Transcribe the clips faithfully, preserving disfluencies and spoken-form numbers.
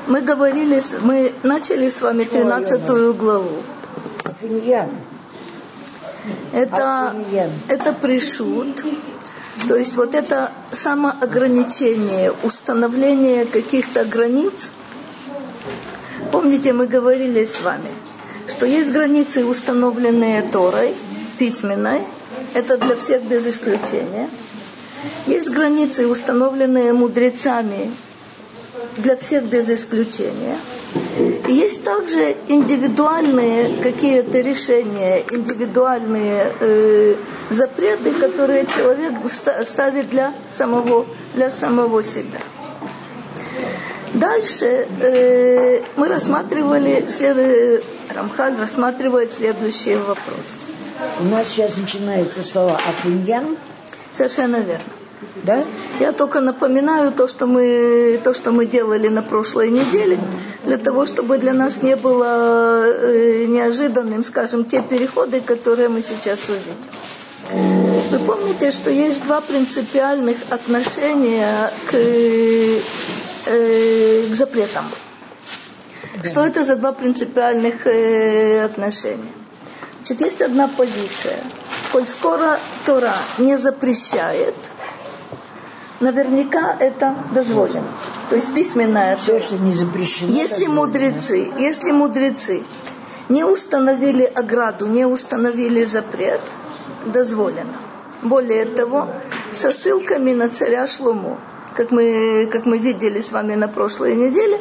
Мы говорили, мы начали с вами тринадцатую главу. Это, это пришут, то есть вот это самоограничение, установление каких-то границ. Помните, мы говорили с вами, что есть границы, установленные Торой, письменной, это для всех без исключения. Есть границы, установленные мудрецами, для всех без исключения. И есть также индивидуальные какие-то решения, индивидуальные э, запреты, которые человек ставит для самого, для самого себя. Дальше э, мы рассматривали, след... Рамхаль рассматривает следующий вопрос. У нас сейчас начинается слово «апиньян». Совершенно верно. Да? Я только напоминаю то, что мы, то, что мы делали на прошлой неделе, для того, чтобы для нас не было э, неожиданным, скажем, те переходы, которые мы сейчас увидим. Вы помните, что есть два принципиальных отношения к, э, к запретам. Да. Что это за два принципиальных э, отношения? Значит, есть одна позиция. Коль скоро Тора не запрещает, наверняка это дозволено. То есть письменная Тора. Все, что не запрещено. Если мудрецы, если мудрецы не установили ограду, не установили запрет, дозволено. Более того, со ссылками на царя Шломо, как мы, как мы видели с вами на прошлой неделе,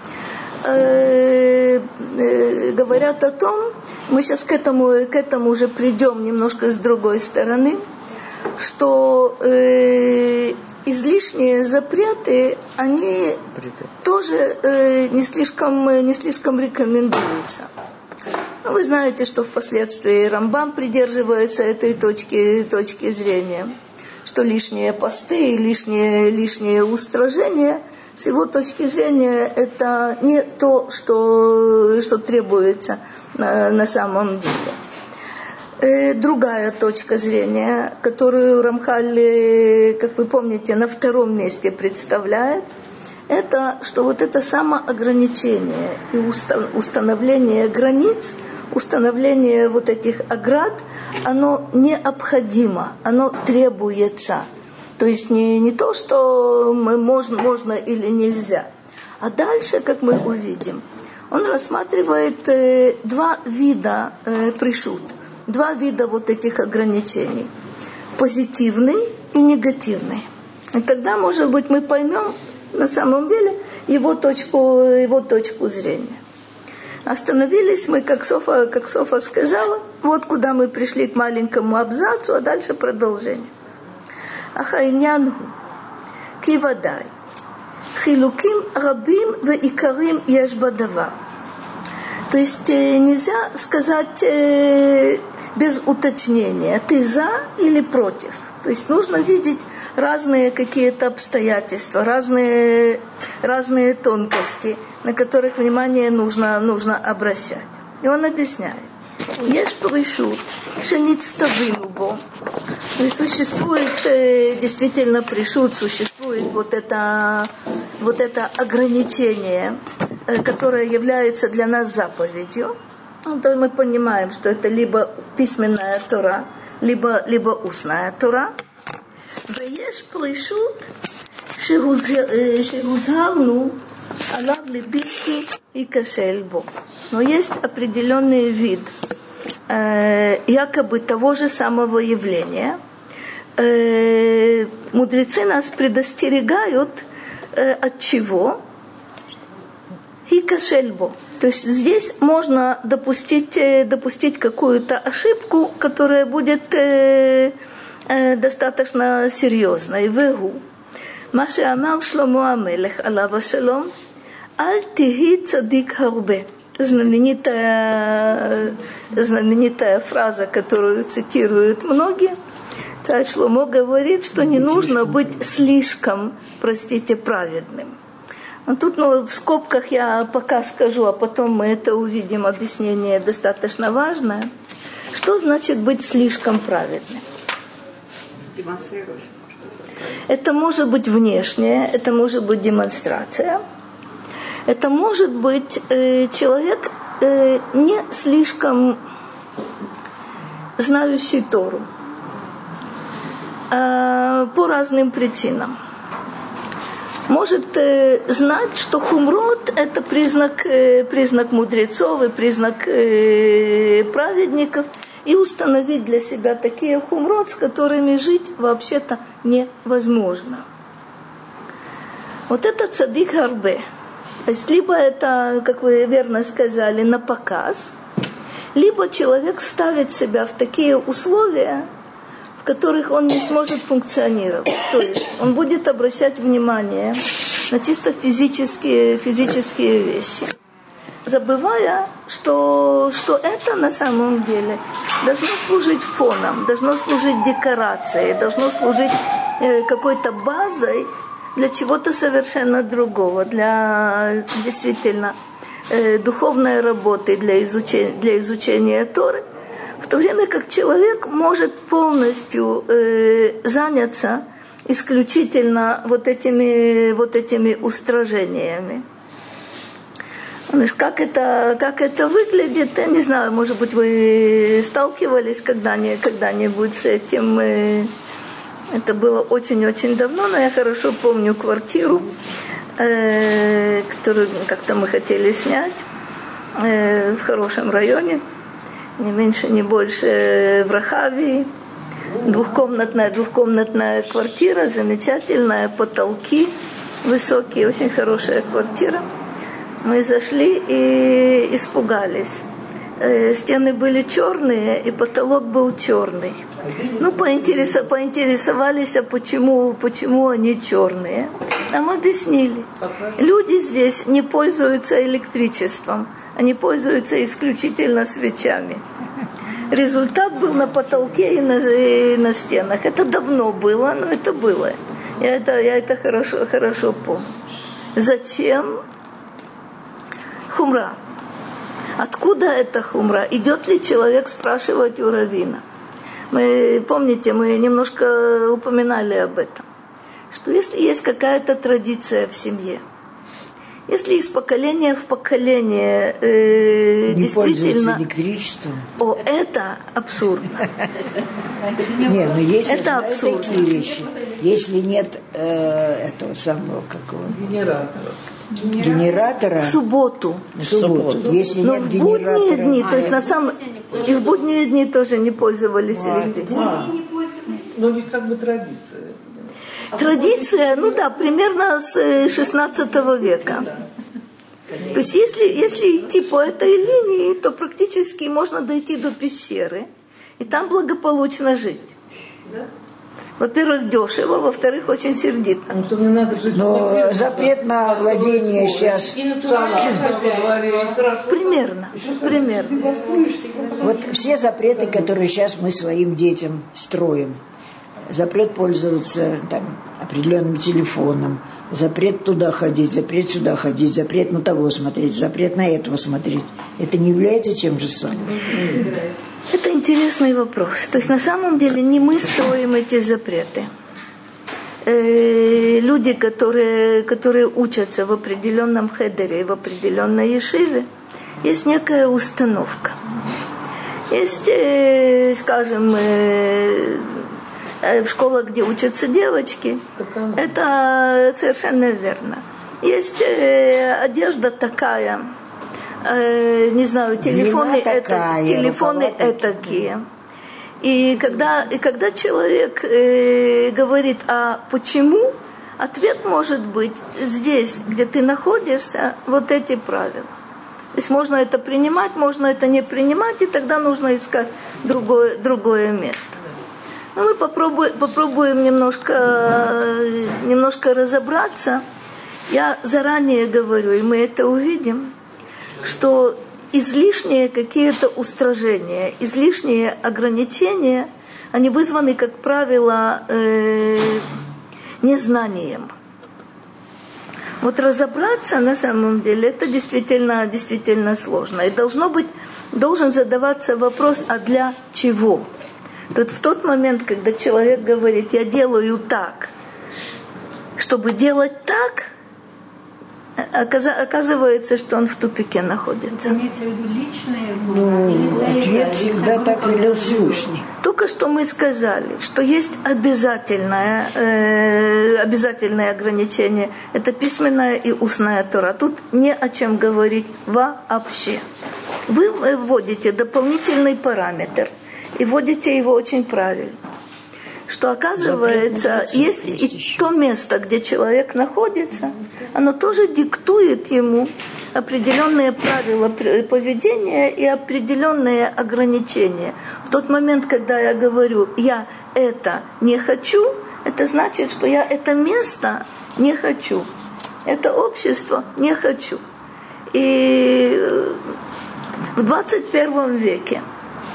э, э, говорят о том, мы сейчас к этому, к этому уже придем немножко с другой стороны, что э, излишние запреты, они тоже э, не слишком, не слишком рекомендуются. Но вы знаете, что впоследствии Рамбам придерживается этой точки, точки зрения, что лишние посты и лишние, лишние устражения, с его точки зрения, это не то, что, что требуется на, на самом деле. Другая точка зрения, которую Рамхаль, как вы помните, на втором месте представляет, это что вот это самоограничение и установление границ, установление вот этих оград, оно необходимо, оно требуется. То есть не, не то, что мы можно, можно или нельзя. А дальше, как мы увидим, он рассматривает э, два вида э, пришут. Два вида вот этих ограничений. Позитивный и негативный. И тогда, может быть, мы поймем на самом деле его точку, его точку зрения. Остановились мы, как Софа, как Софа сказала, вот куда мы пришли к маленькому абзацу, а дальше продолжение. Ахайнянгу, кивадай, хилуким рабим ве икарим ешбадава. То есть нельзя сказать э, без уточнения, ты за или против. То есть нужно видеть разные какие-то обстоятельства, разные, разные тонкости, на которых внимание нужно, нужно обращать. И он объясняет. Есть пришут, шеництавину бо. То есть существует э, действительно пришут, существует вот это, вот это ограничение, э, которое является для нас заповедью. Ну, то мы понимаем, что это либо письменная Тора, либо, либо устная Тора. ויש פרישות שהוזהרנו עליו לבלתי ייכשל בו. Но есть определенный вид э, якобы того же самого явления. Э, мудрецы нас предостерегают э, от чего? ייכשל бо. То есть здесь можно допустить, допустить какую-то ошибку, которая будет э, э, достаточно серьезной. Вегу. Маше амар Шломо амелех алав ашалом, аль тихи цадик харбе. Знаменитая, знаменитая фраза, которую цитируют многие. Царь Шломо говорит, что не нужно быть слишком, простите, праведным. Ну, тут ну, в скобках я пока скажу, а потом мы это увидим, объяснение достаточно важное. Что значит быть слишком праведным? Это может быть внешнее, это может быть демонстрация. Это может быть э, человек э, не слишком знающий Тору э, по разным причинам. Может э, знать, что хумрот – это признак, э, признак мудрецов и признак э, праведников, и установить для себя такие хумрот, с которыми жить вообще-то невозможно. Вот это цадик гарбе. То есть либо это, как вы верно сказали, на показ, либо человек ставит себя в такие условия, в которых он не сможет функционировать. То есть он будет обращать внимание на чисто физические, физические вещи, забывая, что, что это на самом деле должно служить фоном, должно служить декорацией, должно служить э, какой-то базой для чего-то совершенно другого, для действительно э, духовной работы, для изучения, для изучения Торы, в то время как человек может полностью э, заняться исключительно вот этими, вот этими устражениями. Как это, как это выглядит, я не знаю, может быть, вы сталкивались когда-нибудь, когда-нибудь с этим. Это было очень-очень давно, но я хорошо помню квартиру, э, которую как-то мы хотели снять э, в хорошем районе, не меньше, не больше, в Рахавии. Двухкомнатная, двухкомнатная квартира, замечательная, потолки высокие, очень хорошая квартира. Мы зашли и испугались. Стены были черные, и потолок был черный. Ну, поинтересов, поинтересовались, а почему, почему они черные. Нам объяснили. Люди здесь не пользуются электричеством, они пользуются исключительно свечами. Результат был на потолке и на, и на стенах. Это давно было, но это было. Я это, я это хорошо, хорошо помню. Зачем хумра? Откуда эта хумра? Идет ли человек спрашивать у раввина? Мы, помните, мы немножко упоминали об этом, что если есть какая-то традиция в семье, если из поколения в поколение э, не действительно... Не электричеством. О, это абсурдно. Не, но если это абсурдно. Такие вещи, если нет э, этого самого какого генератора. Генератора. В субботу. В субботу. Если но нет в генератора. будние дни, то есть на самом... И в будние дни тоже не пользовались электричеством. Но ведь как бы традиция. Традиция, ну да, примерно с шестнадцатого века. То есть если, если идти по этой линии, то практически можно дойти до пещеры и там благополучно жить. Во-первых, дешево, во-вторых, очень сердито. Ну, не надо жить. Но запрет на владение сейчас... Примерно, примерно. Вот все запреты, которые сейчас мы своим детям строим. Запрет пользоваться там, определенным телефоном, запрет туда ходить, запрет сюда ходить, запрет на того смотреть, запрет на этого смотреть. Это не является тем же самым? Это интересный вопрос. То есть на самом деле не мы строим эти запреты. Э, люди, которые, которые учатся в определенном хедере, в определенной ешиве, есть некая установка. Есть, э, скажем, э, в школах, где учатся девочки, это совершенно верно. Есть э, одежда такая, э, не знаю, телефоны, такая, это, телефоны этакие. И когда, и когда человек э, говорит, а почему, ответ может быть здесь, где ты находишься, вот эти правила. То есть можно это принимать, можно это не принимать, и тогда нужно искать другое, другое место. Но мы попробуем, попробуем немножко, немножко разобраться. Я заранее говорю, и мы это увидим, что излишние какие-то устражения, излишние ограничения, они вызваны, как правило, э, незнанием. Вот разобраться на самом деле это действительно, действительно сложно. И должно быть, должен задаваться вопрос, а для чего? Тут в тот момент, когда человек говорит, я делаю так, чтобы делать так, оказывается, что он в тупике находится. Имеется в виду личные ну, или за ответ это, всегда так велел Всевышний. Только что мы сказали, что есть обязательное, э, обязательное ограничение. Это письменная и устная Тора. Тут не о чем говорить вообще. Вы вводите дополнительный параметр и вводите его очень правильно. Что оказывается, есть и то место, где человек находится, оно тоже диктует ему определенные правила поведения и определенные ограничения. В тот момент, когда я говорю, я это не хочу, это значит, что я это место не хочу, это общество не хочу. И в двадцать первом веке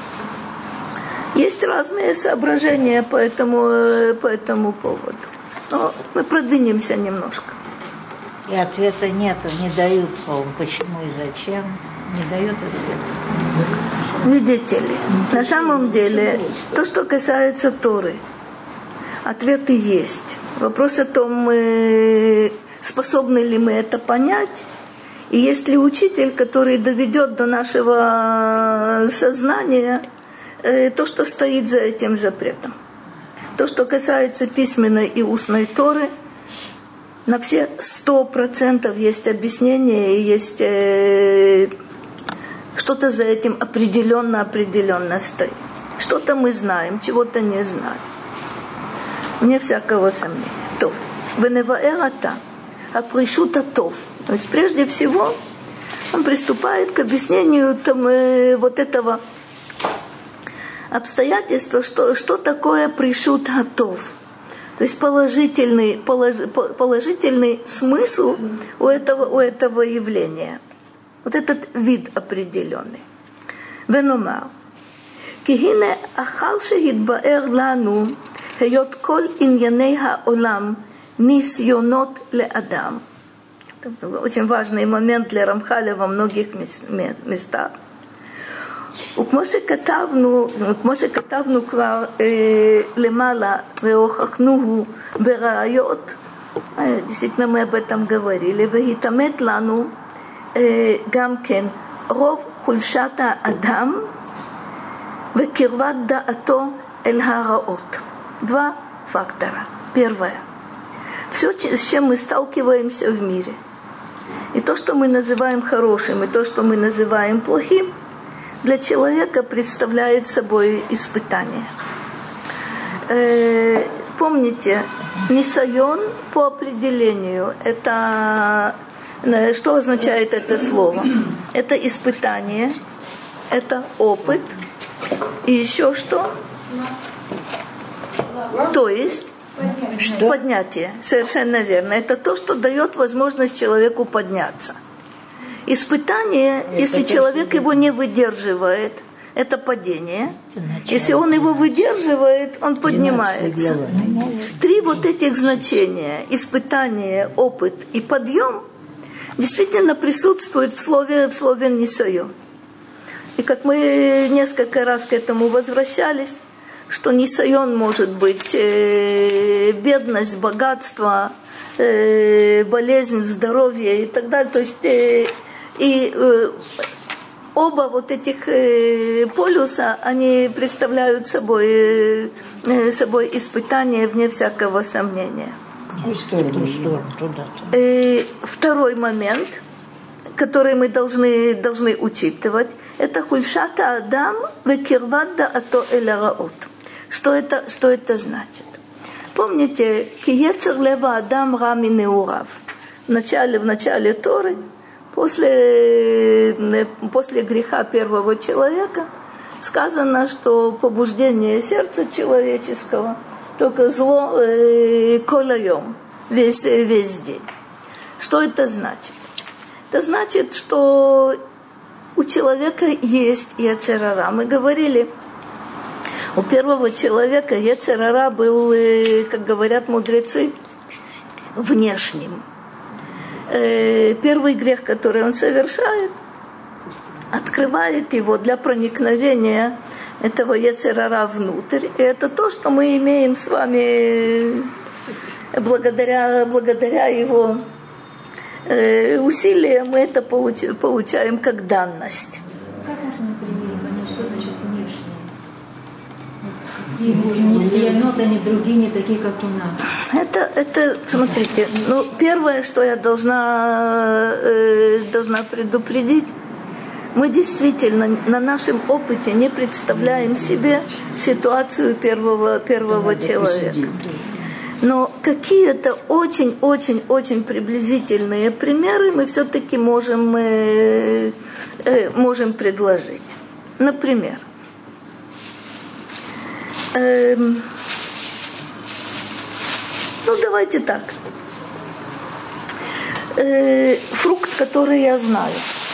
есть разные соображения по этому, по этому поводу. Но мы продвинемся немножко. И ответа нет, не дают, почему и зачем. Не дают ответа. Видите ли, на самом деле, то, что касается Торы, ответы есть. Вопрос о том, способны ли мы это понять, и есть ли учитель, который доведет до нашего сознания то, что стоит за этим запретом. То, что касается письменной и устной Торы, на все сто процентов есть объяснение, и есть э, что-то за этим определенно-определенно стоит. Что-то мы знаем, чего-то не знаем. Вне всякого сомнения. То, веневаэрата, апришута тов. То есть прежде всего он приступает к объяснению там, э, вот этого обстоятельства, что, что такое пришут готов. То есть положительный, полож, положительный смысл у этого, у этого явления. Вот этот вид определенный. Веномар. Кихине ахар шехитбаэр лану хейот кол иньяней хаолам нисьонот леадам. Очень важный момент для Рамхаля во многих местах. וכמו שכתבנו, כמו שכתבנו כבר אה, למעלה והוכחנוהו בראיות, действительно мы об этом говорили, והתאמת לנו אה, גם כן רוב חולשת האדם וקרבת דעתו אל הרעות. Два фактора. Первое. Все, с чем мы сталкиваемся в мире, и то, что мы называем хорошим, и то, что мы называем плохим, для человека представляет собой испытание. Э, помните, нисайон по определению, это, что означает это слово? Это испытание, это опыт, и еще что? То есть что? Поднятие, совершенно верно. Это то, что дает возможность человеку подняться. Испытание, это если человек его не выдерживает, это падение. Это если он его выдерживает, он поднимается. Три вот этих значения, испытание, опыт и подъем, действительно присутствуют в слове, в слове «нисайон». И как мы несколько раз к этому возвращались, что нисайон может быть э, бедность, богатство, э, болезнь, здоровье и так далее. То есть э, и э, оба вот этих э, полюса, они представляют собой, э, собой испытание вне всякого сомнения. Э, второй момент, который мы должны, должны учитывать, это хульшата адам векирват даато эль раот. Что это, что это значит? Помните, ки ецер лева адам ра минеурав. В начале, в начале Торы, после, после греха первого человека, сказано, что побуждение сердца человеческого только зло э, колайом, весь, весь день. Что это значит? Это значит, что у человека есть йецер ара. Мы говорили, у первого человека йецер ара был, как говорят мудрецы, внешним. Первый грех, который он совершает, открывает его для проникновения этого йецер ара внутрь. И это то, что мы имеем с вами благодаря, благодаря его э, усилия, мы это получ- получаем как данность. Как можно на примере понять, что значит внешние? Не все ноты, они другие, не такие, как у нас. Это, это, смотрите, ну, первое, что я должна, э, должна предупредить, мы действительно на нашем опыте не представляем себе ситуацию первого, первого человека. Но какие-то очень-очень-очень приблизительные примеры мы все-таки можем, э, э, можем предложить. Например, э, ну давайте так. Э, фрукт, который я знаю.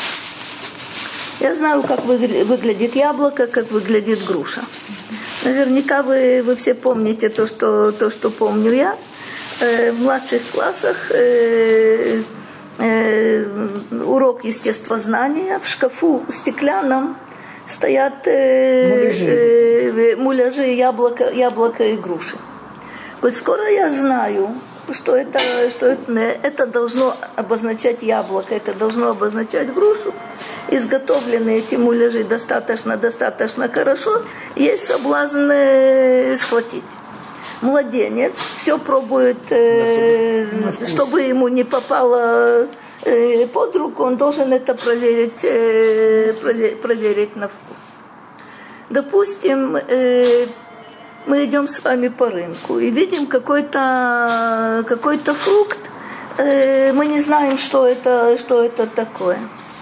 Я знаю, как выглядит яблоко, как выглядит груша. Наверняка вы, вы все помните то, что, то, что помню я. Э, в младших классах э, э, урок естествознания. В шкафу стеклянном стоят э, муляжи, э, муляжи яблоко, яблоко и груши. Коль скоро я знаю, что, это, что это, это должно обозначать яблоко, это должно обозначать грушу, изготовлены эти муляжи достаточно, достаточно хорошо, есть соблазн э, схватить. Младенец все пробует, э, чтобы ему не попало э, под руку, он должен это проверить, э, проверить, проверить на вкус. Допустим, э, мы идем с вами по рынку и видим какой-то, какой-то фрукт, э, мы не знаем, что это, что это такое.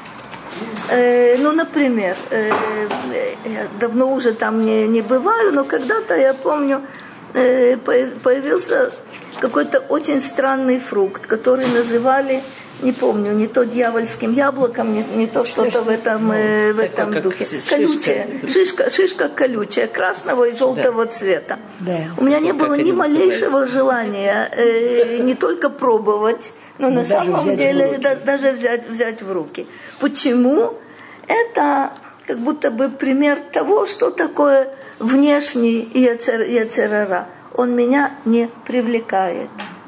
Э, ну, например, э, я давно уже там не, не бываю, но когда-то, я помню, э, появился какой-то очень странный фрукт, который называли, не помню, не то дьявольским яблоком, не, не то что-то в этом, э, в этом духе. Колючая, шишка, шишка колючая, красного и желтого да. цвета. Да. У меня не было ни малейшего желания э, не только пробовать, но но на самом деле да, даже взять, взять в руки. Почему? Это как будто бы пример того, что такое внешний яцер-ара. Он меня не привлекает.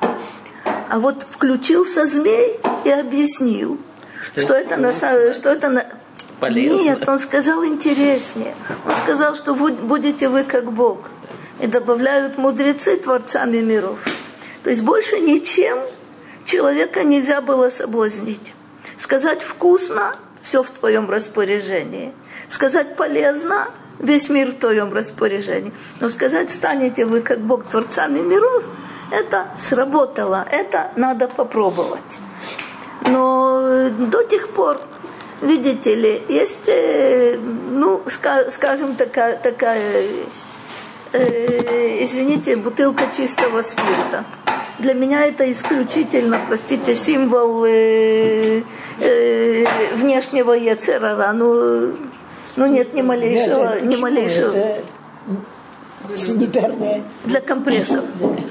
А вот включился змей и объяснил, что, что это, на, что это на... полезно. Нет, он сказал интереснее. Он сказал, что вы, будете вы как Бог. И добавляют мудрецы творцами миров. То есть больше ничем человека нельзя было соблазнить. Сказать вкусно, все в твоем распоряжении. Сказать полезно, весь мир в твоем распоряжении. Но сказать, станете вы как Бог творцами миров, это сработало, это надо попробовать. Но до тех пор, видите ли, есть, ну, скажем, такая, такая вещь. Э, извините, бутылка чистого спирта. Для меня это исключительно, простите, символ э, э, внешнего яцер-ара. Ну, ну нет ни малейшего, ни малейшего. Санитарная. Для компрессов.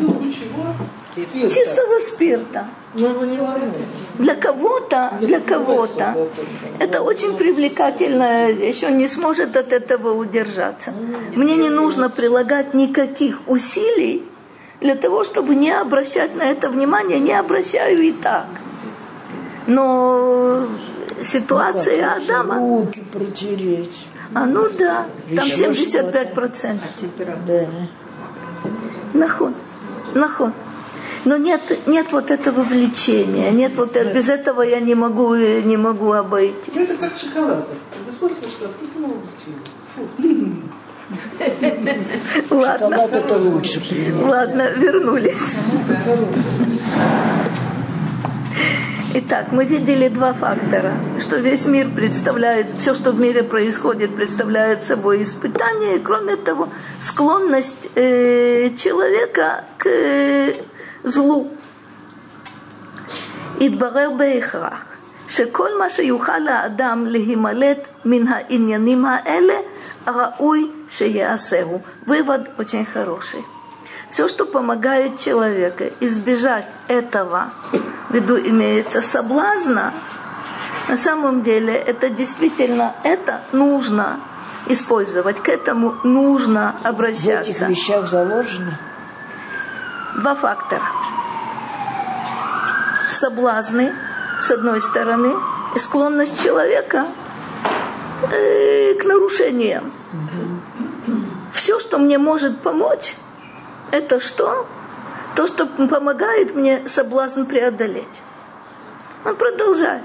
Чистого спирта. Для кого-то, для кого-то это очень привлекательно, еще не сможет от этого удержаться. Мне не нужно прилагать никаких усилий для того, чтобы не обращать на это внимание, не обращаю и так. Но ситуация ну, Адама... Руки протереть. А ну да, там семьдесят пять процентов. Да. Нахон, нахон. Но нет, нет вот этого влечения, нет вот это, без этого я не могу, не могу обойтись. Это как шоколад. Вы смотрите шоколад, ну, ладно. Шоколад это лучше пример. Ладно, вернулись. Итак, мы видели два фактора, что весь мир представляет, все, что в мире происходит, представляет собой испытание, и кроме того, склонность э, человека к э, злу. התברר בהכרח שכל מה שיוכל האדם להימלט מן העניינים האלה, ראוי שיעשהו. Вывод очень хороший. Все, что помогает человеку избежать этого, в виду имеется соблазна, на самом деле это действительно, это нужно использовать, к этому нужно обращаться. В этих вещах заложено? Два фактора. Соблазны, с одной стороны, и склонность человека э, к нарушениям. Все, что мне может помочь, это что? То, что помогает мне соблазн преодолеть. Он продолжает.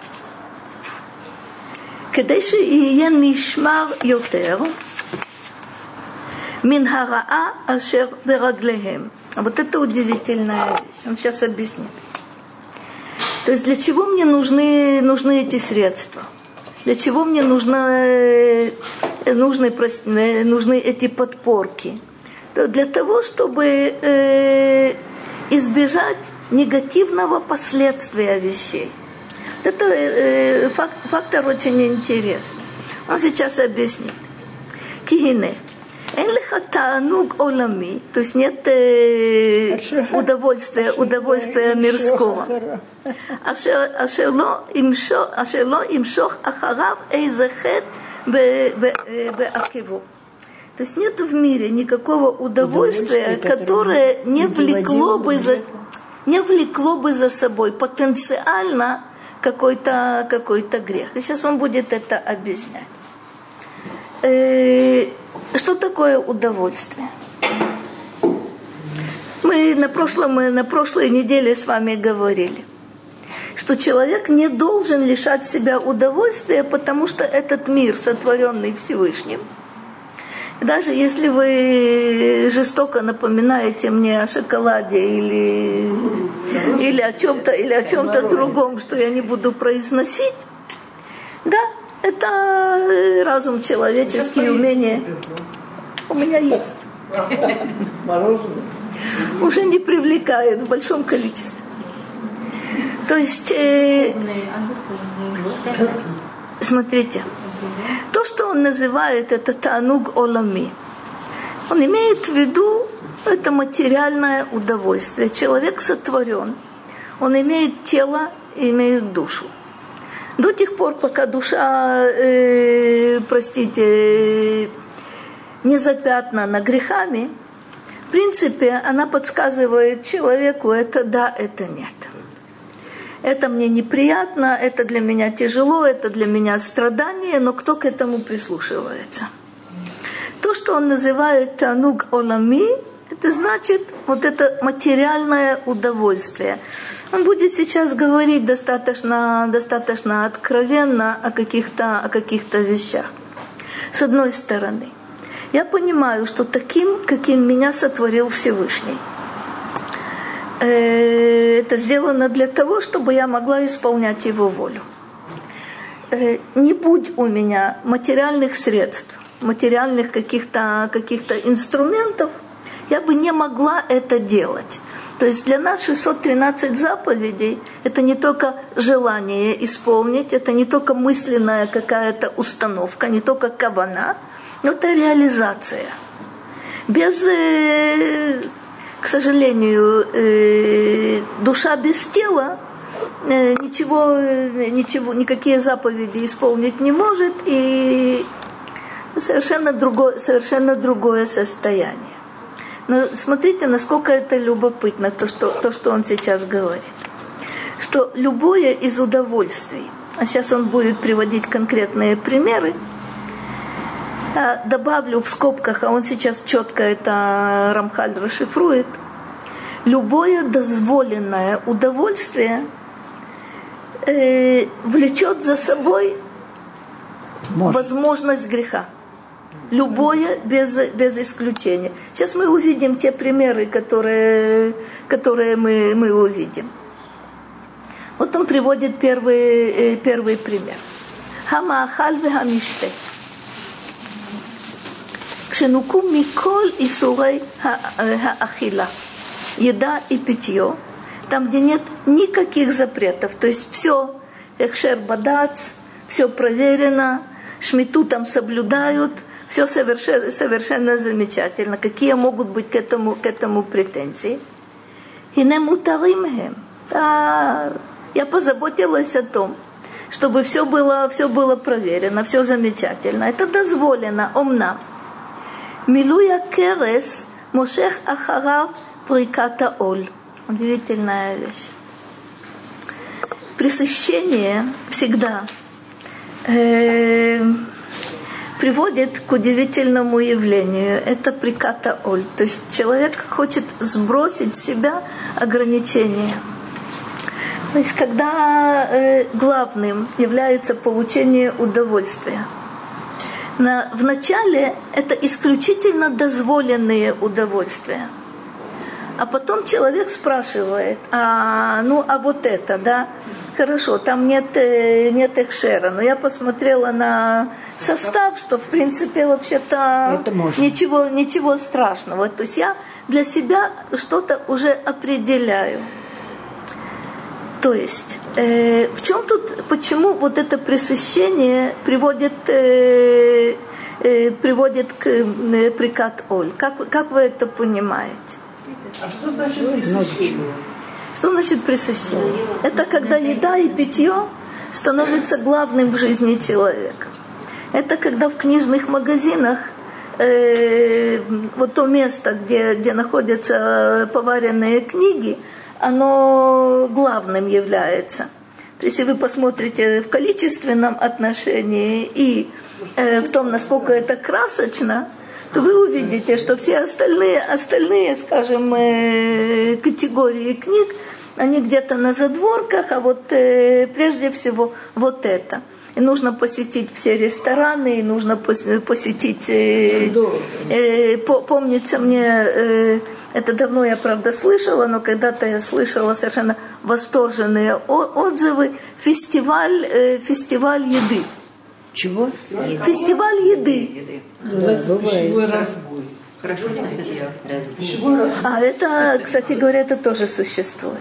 כדי שיהיה נשמר יותר מן הרעה אשר ברגליהם. А вот это удивительная вещь. Он сейчас объяснит. То есть для чего мне нужны, нужны эти средства? Для чего мне нужны, нужны, нужны эти подпорки? То для того, чтобы э, избежать негативного последствия вещей. Это э, фак, фактор очень интересный. Он сейчас объяснит. Кихине. То есть нет э, удовольствия, удовольствия мирского. אשר לא ימשוך אחריו איזה חטא בעקבו. То есть нет в мире никакого удовольствия, которое не влекло бы за, не влекло бы за собой потенциально какой-то, какой-то грех. И сейчас он будет это объяснять. Что такое удовольствие? Мы на, прошлом, мы на прошлой неделе с вами говорили, что человек не должен лишать себя удовольствия, потому что этот мир, сотворенный Всевышним, даже если вы жестоко напоминаете мне о шоколаде или, или о чем-то, или о чем-то другом, что я не буду произносить, да, это разум человеческий, умение. У меня есть. Мороженое. Уже не привлекает в большом количестве. То есть, э, смотрите, то, что он называет это таануг олами, он имеет в виду это материальное удовольствие. Человек сотворен, он имеет тело и имеет душу. До тех пор, пока душа, э, простите, не запятнана грехами, в принципе, она подсказывает человеку, это да, это нет. Это мне неприятно, это для меня тяжело, это для меня страдание, но кто к этому прислушивается? То, что он называет тануг олами, это значит вот это материальное удовольствие. Он будет сейчас говорить достаточно, достаточно откровенно о каких-то, о каких-то вещах. С одной стороны, я понимаю, что таким, каким меня сотворил Всевышний, это сделано для того, чтобы я могла исполнять его волю. Не будь у меня материальных средств, материальных каких-то, каких-то инструментов, я бы не могла это делать. То есть для нас шестьсот тринадцать заповедей – это не только желание исполнить, это не только мысленная какая-то установка, не только кавана, но это реализация. Без, к сожалению, душа без тела ничего, ничего, никакие заповеди исполнить не может, и совершенно другое, совершенно другое состояние. Но смотрите, насколько это любопытно, то что, то, что он сейчас говорит. Что любое из удовольствий, а сейчас он будет приводить конкретные примеры, добавлю в скобках, а он сейчас четко это Рамхаль расшифрует, любое дозволенное удовольствие э, влечет за собой Может. возможность греха. Любое без, без исключения. Сейчас мы увидим те примеры, которые, которые мы, мы увидим. Вот он приводит первый, первый пример. Хамаахаль вехамиште. Кшенуку миколь исурей хаахила. Еда и питье. Там, где нет никаких запретов. То есть все эхшер бадац, все проверено, шмиту там соблюдают. Все совершенно, совершенно замечательно. Какие могут быть к этому, к этому претензии? И не мутаримхем. Я позаботилась о том, чтобы все было, все было проверено, все замечательно. Это дозволено, омна. Милуя керес мошех ахарав приката оль. Удивительная вещь. пресыщение всегда э, приводит к удивительному явлению. Это приката оль. То есть человек хочет сбросить с себя ограничения. То есть когда э, главным является получение удовольствия. На, вначале это исключительно дозволенные удовольствия. А потом человек спрашивает, а, ну а вот это, да, хорошо, там нет, нет экшера, но я посмотрела на состав, что в принципе вообще-то ничего, ничего страшного. То есть я для себя что-то уже определяю. То есть, э, в чем тут, почему вот это пресыщение приводит, э, э, приводит к э, прикат оль? Как, как вы это понимаете? А что значит пресыщение? Что значит пресыщение? Это когда еда и питье становятся главным в жизни человека. Это когда в книжных магазинах э, вот то место, где, где находятся поваренные книги, оно главным является. То есть, если вы посмотрите в количественном отношении и э, в том, насколько это красочно, то вы увидите, что все остальные, остальные, скажем, э, категории книг, они где-то на задворках, а вот э, прежде всего вот это. И нужно посетить все рестораны, и нужно посетить... Э, э, помнится мне, э, это давно я, правда, слышала, но когда-то я слышала совершенно восторженные отзывы. Фестиваль, э, фестиваль еды. Чего? Фестиваль еды. Называется пищевой разбой. Хорошо не найти. Пищевой разбой. А это, кстати говоря, это тоже существует.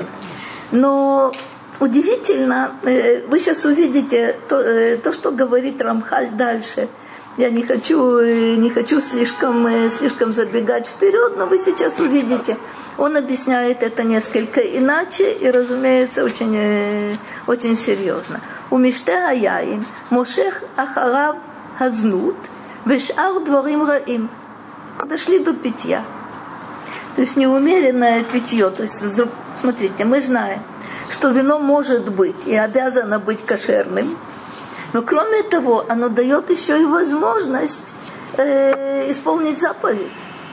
Но... Удивительно, вы сейчас увидите то, то, что говорит Рамхаль дальше. Я не хочу, не хочу слишком, слишком забегать вперед, но вы сейчас увидите. Он объясняет это несколько иначе и, разумеется, очень, очень серьезно. У Миште Аяин Мошех Ахарав Хазнут Вешар Дворим Раим. Дошли до питья. То есть неумеренное питье. То есть, смотрите, мы знаем, что вино может быть и обязано быть кошерным, но кроме того, оно дает еще и возможность э, исполнить заповедь.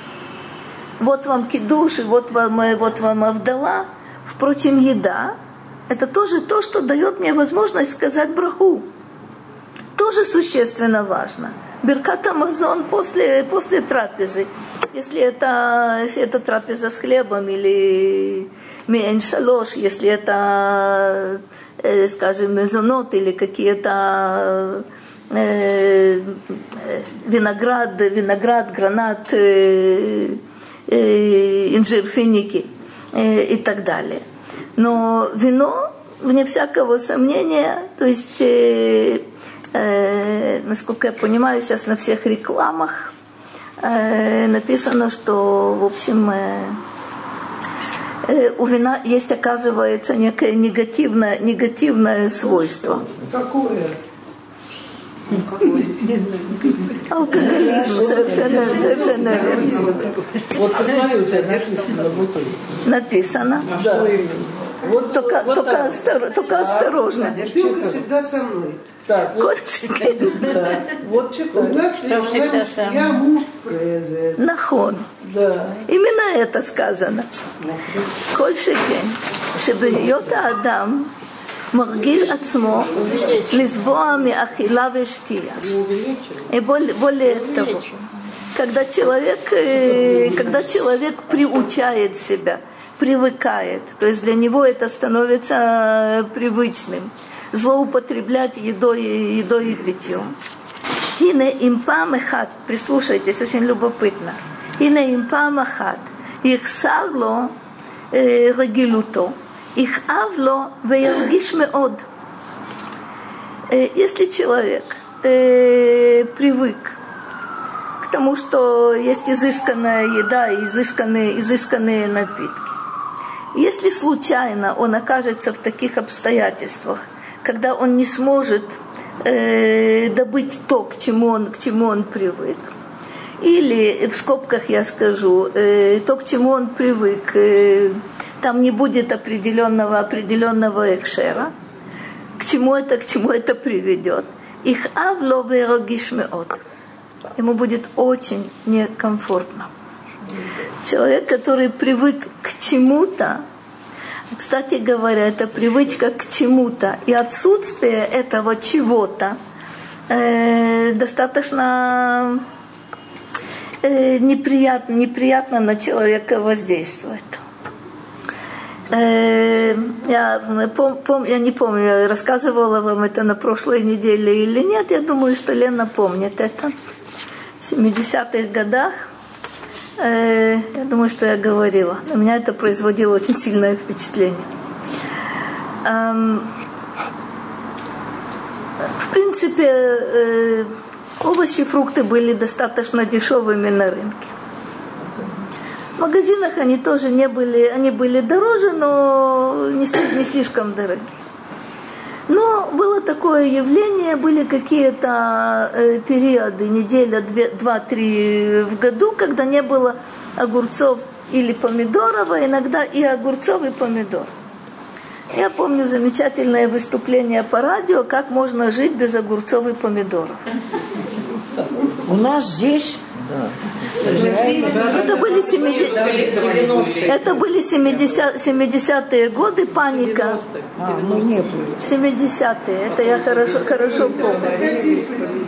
Вот вам кидуш, и вот вам, вот вам авдала. Впрочем, еда – это тоже то, что дает мне возможность сказать браху. Тоже существенно важно. Беркат амазон после, после трапезы. Если это, если это трапеза с хлебом или меэн шалош, если это, э, скажем, мезонот или какие-то э, виноград, виноград, гранат, э, э, инжир, финики э, и так далее. Но вино, вне всякого сомнения, то есть... Э, Э, насколько я понимаю, сейчас на всех рекламах э, написано, что, в общем, э, э, у вина есть, оказывается, некое негативное, негативное свойство. Какое? Алкоголизм, совершенно, совершенно верно. Вот посмотри, у тебя написано на бутылке. Написано. Да. Вот, только вот только, так. остор, только осторожно. Бутылка всегда со мной. Так, вот, Кошечки. да. Вот читай. Значит, я муж фрезе. Нахон. Да. Именно это сказано. כל שכן, שבהיות האדם מרגיל עצמו לסבוע מאכילה ושתייה. И более, более того, когда человек, когда человек приучает себя, привыкает, то есть для него это становится привычным, злоупотреблять едой, едой и питьем. Хине им пам эхат, прислушайтесь, очень любопытно. Хине им пам эхат, их сарло регилуто, их авло веяргиш меод. Если человек э, привык к тому, что есть изысканная еда и изысканные, изысканные напитки, если случайно он окажется в таких обстоятельствах, когда он не сможет э, добыть то, к чему он, к чему он привык, или в скобках я скажу, э, то, к чему он привык, э, там не будет определенного, определенного экшера. К чему это, к чему это приведет? Их авло верогиш меот. Ему будет очень некомфортно. Человек, который привык к чему-то, кстати говоря, это привычка к чему-то и отсутствие этого чего-то э, достаточно э, неприятно, неприятно на человека воздействует. Э, я, пом, пом, я не помню, рассказывала вам это на прошлой неделе или нет, я думаю, что Лена помнит это. В семидесятых годах, э, я думаю, что я говорила, на меня это производило очень сильное впечатление. Эм, в принципе, э, овощи, фрукты были достаточно дешевыми на рынке. В магазинах они тоже не были, они были дороже, но не, не слишком дорогие. Но было такое явление, были какие-то э, периоды, неделя, две, два-три в году, когда не было огурцов или помидоров, а иногда и огурцов, и помидор. Я помню замечательное выступление по радио, как можно жить без огурцов и помидоров. У нас здесь... Да. Это были семидесятые, это были семидесятые годы, паника. А, мы не были. семидесятые, это я хорошо, хорошо помню.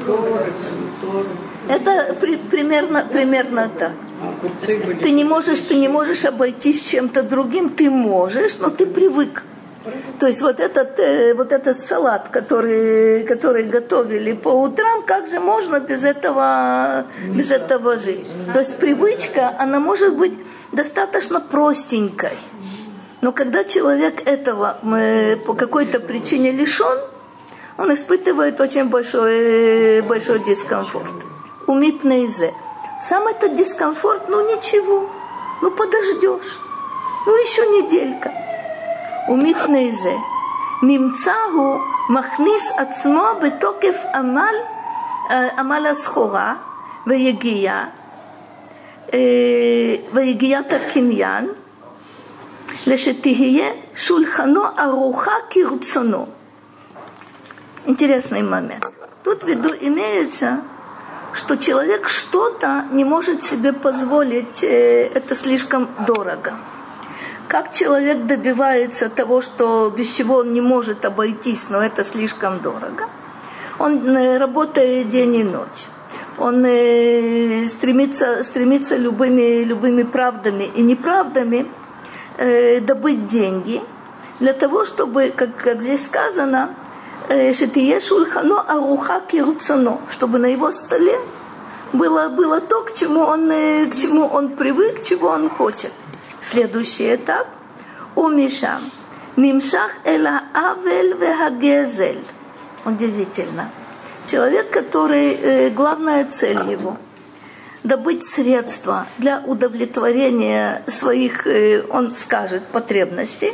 Это при, примерно, примерно так. Ты не можешь, ты не можешь обойтись чем-то другим, ты можешь, но ты привык. То есть вот этот, э, вот этот салат, который, который готовили по утрам, как же можно без этого, без этого жить? То есть привычка, она может быть достаточно простенькой. Но когда человек этого э, по какой-то причине лишен, он испытывает очень большой, большой дискомфорт. Умипнейзе. Сам этот дискомфорт, ну ничего, ну подождешь, ну еще неделька. ומפני זה, ממצא הוא מכניס עצמו בתוקף עמל, עמל הסחורה ויגיע, ויגיעת הקניין, לשתהיה שולחנו ארוחה כרצונו. Интересный момент. Тут в виду имеется, что человек что-то не может себе позволить, это слишком дорого. Как человек добивается того, что без чего он не может обойтись, но это слишком дорого? Он работает день и ночь. Он стремится, стремится любыми, любыми правдами и неправдами добыть деньги для того, чтобы, как, как здесь сказано, «Шетие шульхано аруха кирцано», чтобы на его столе было, было то, к чему он, к чему он привык, чего он хочет. Следующий этап. Умишам. Нимшах эла авель вехагезель. Удивительно. Человек, который, главная цель его, добыть средства для удовлетворения своих, он скажет, потребностей,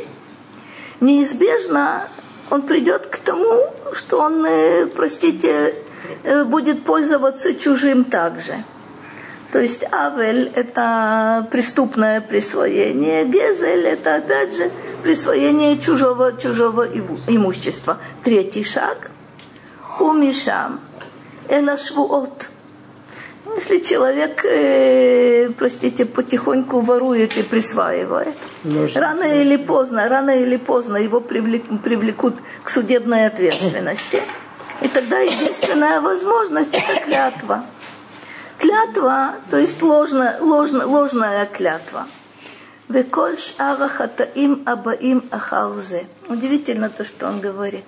неизбежно он придет к тому, что он, простите, будет пользоваться чужим также. То есть авель – это преступное присвоение, гезель – это, опять же, присвоение чужого, чужого имущества. Третий шаг – умишам эла швуот. Если человек, э, простите, потихоньку ворует и присваивает, Ложно. рано или поздно, рано или поздно его привлек, привлекут к судебной ответственности. И тогда единственная возможность – это клятва. Клятва, то есть ложная, ложная, ложная клятва. Веколь шара хатаим абаим ахарзе. Удивительно то, что он говорит.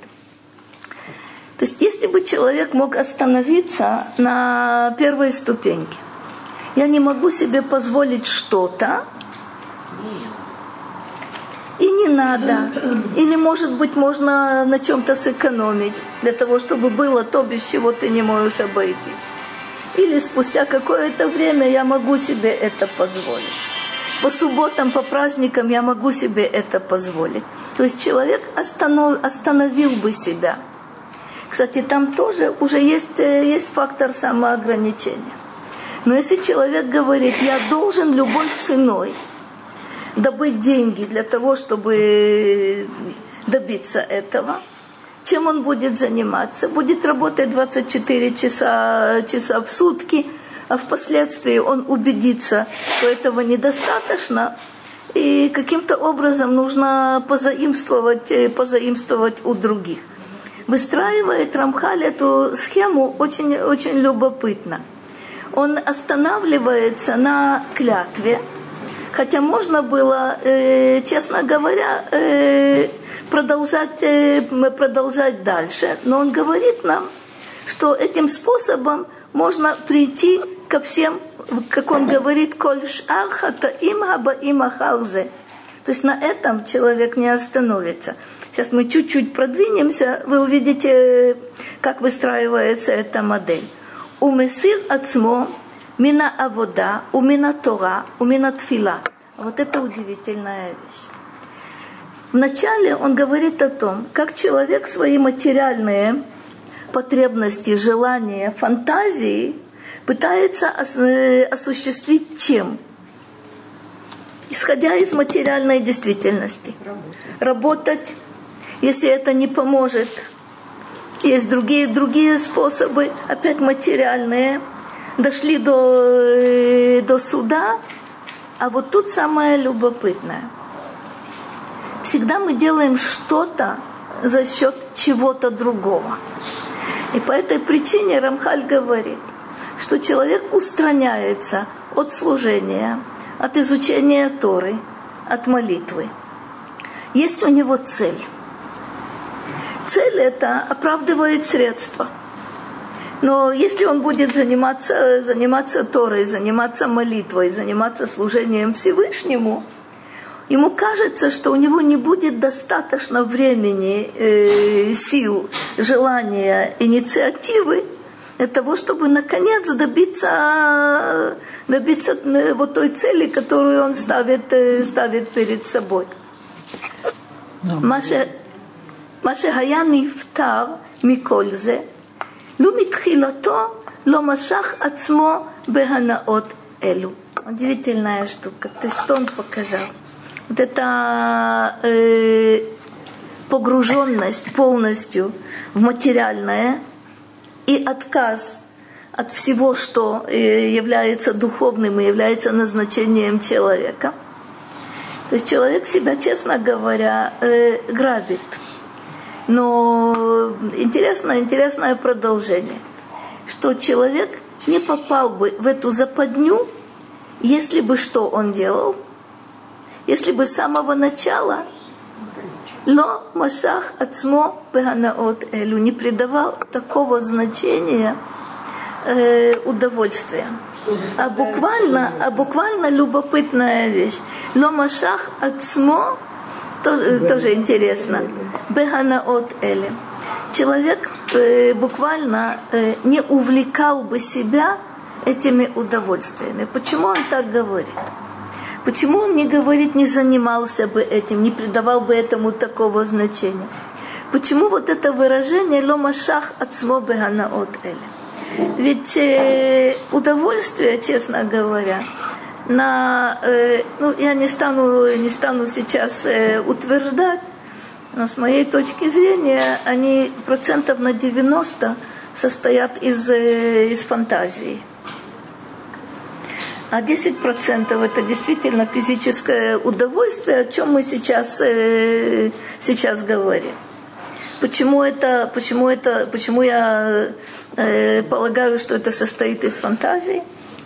То есть, если бы человек мог остановиться на первой ступеньке, я не могу себе позволить что-то, и не надо, или, может быть, можно на чем-то сэкономить, для того, чтобы было то, без чего ты не можешь обойтись. Или спустя какое-то время я могу себе это позволить. По субботам, по праздникам я могу себе это позволить. То есть человек останов, остановил бы себя. Кстати, там тоже уже есть, есть фактор самоограничения. Но если человек говорит, я должен любой ценой добыть деньги для того, чтобы добиться этого. Чем он будет заниматься? Будет работать двадцать четыре часа, часа в сутки, а впоследствии он убедится, что этого недостаточно, и каким-то образом нужно позаимствовать, позаимствовать у других. Выстраивает Рамхаль эту схему очень, очень любопытно. Он останавливается на клятве, хотя можно было, э, честно говоря, э, продолжать, э, продолжать дальше, но он говорит нам, что этим способом можно прийти ко всем, как он говорит, коль шар хатаим хабаим ахарзе. То есть на этом человек не остановится. Сейчас мы чуть-чуть продвинемся, вы увидите, как выстраивается эта модель. Умесир ацмо мина авода, умина тора, умина тфила. Вот это удивительная вещь. Вначале он говорит о том, как человек свои материальные потребности, желания, фантазии пытается осуществить чем? Исходя из материальной действительности. Работать. Если это не поможет, есть другие, другие способы, опять материальные. Дошли до, до суда, а вот тут самое любопытное. Всегда мы делаем что-то за счет чего-то другого. И по этой причине Рамхаль говорит, что человек устраняется от служения, от изучения Торы, от молитвы. Есть у него цель. Цель эта оправдывает средства. Но если он будет заниматься, заниматься Торой, заниматься молитвой, заниматься служением Всевышнему, ему кажется, что у него не будет достаточно времени, э, сил, желания, инициативы для того, чтобы наконец добиться, добиться вот той цели, которую он ставит, ставит перед собой. Маше хая нифтар миколь зе, לו מתחילתו לא משך עצמו בהנאות אלו. Удивительная штука. То есть, что он показал? Вот эта э, погруженность полностью в материальное и отказ от всего, что э, является духовным и является назначением человека. То есть человек себя, честно говоря, э, грабит. Но интересное, интересное продолжение, что человек не попал бы в эту западню, если бы что он делал, если бы с самого начала ло машах ацмо беханаот элю не придавал такого значения э, удовольствия. А буквально, а буквально любопытная вещь. Ло машах ацмо Тоже, тоже интересно. Беханаот эле. Человек э, буквально э, не увлекал бы себя этими удовольствиями. Почему он так говорит? Почему он не говорит, не занимался бы этим, не придавал бы этому такого значения? Почему вот это выражение «ло машах ацмо беханаот эле»? Ведь э, удовольствие, честно говоря, на, э, ну, я не стану, не стану сейчас э, утверждать, но с моей точки зрения они процентов на девяносто состоят из, э, из фантазии. А десять процентов это действительно физическое удовольствие, о чем мы сейчас, э, сейчас говорим. Почему это, почему это, почему я э, полагаю, что это состоит из фантазии?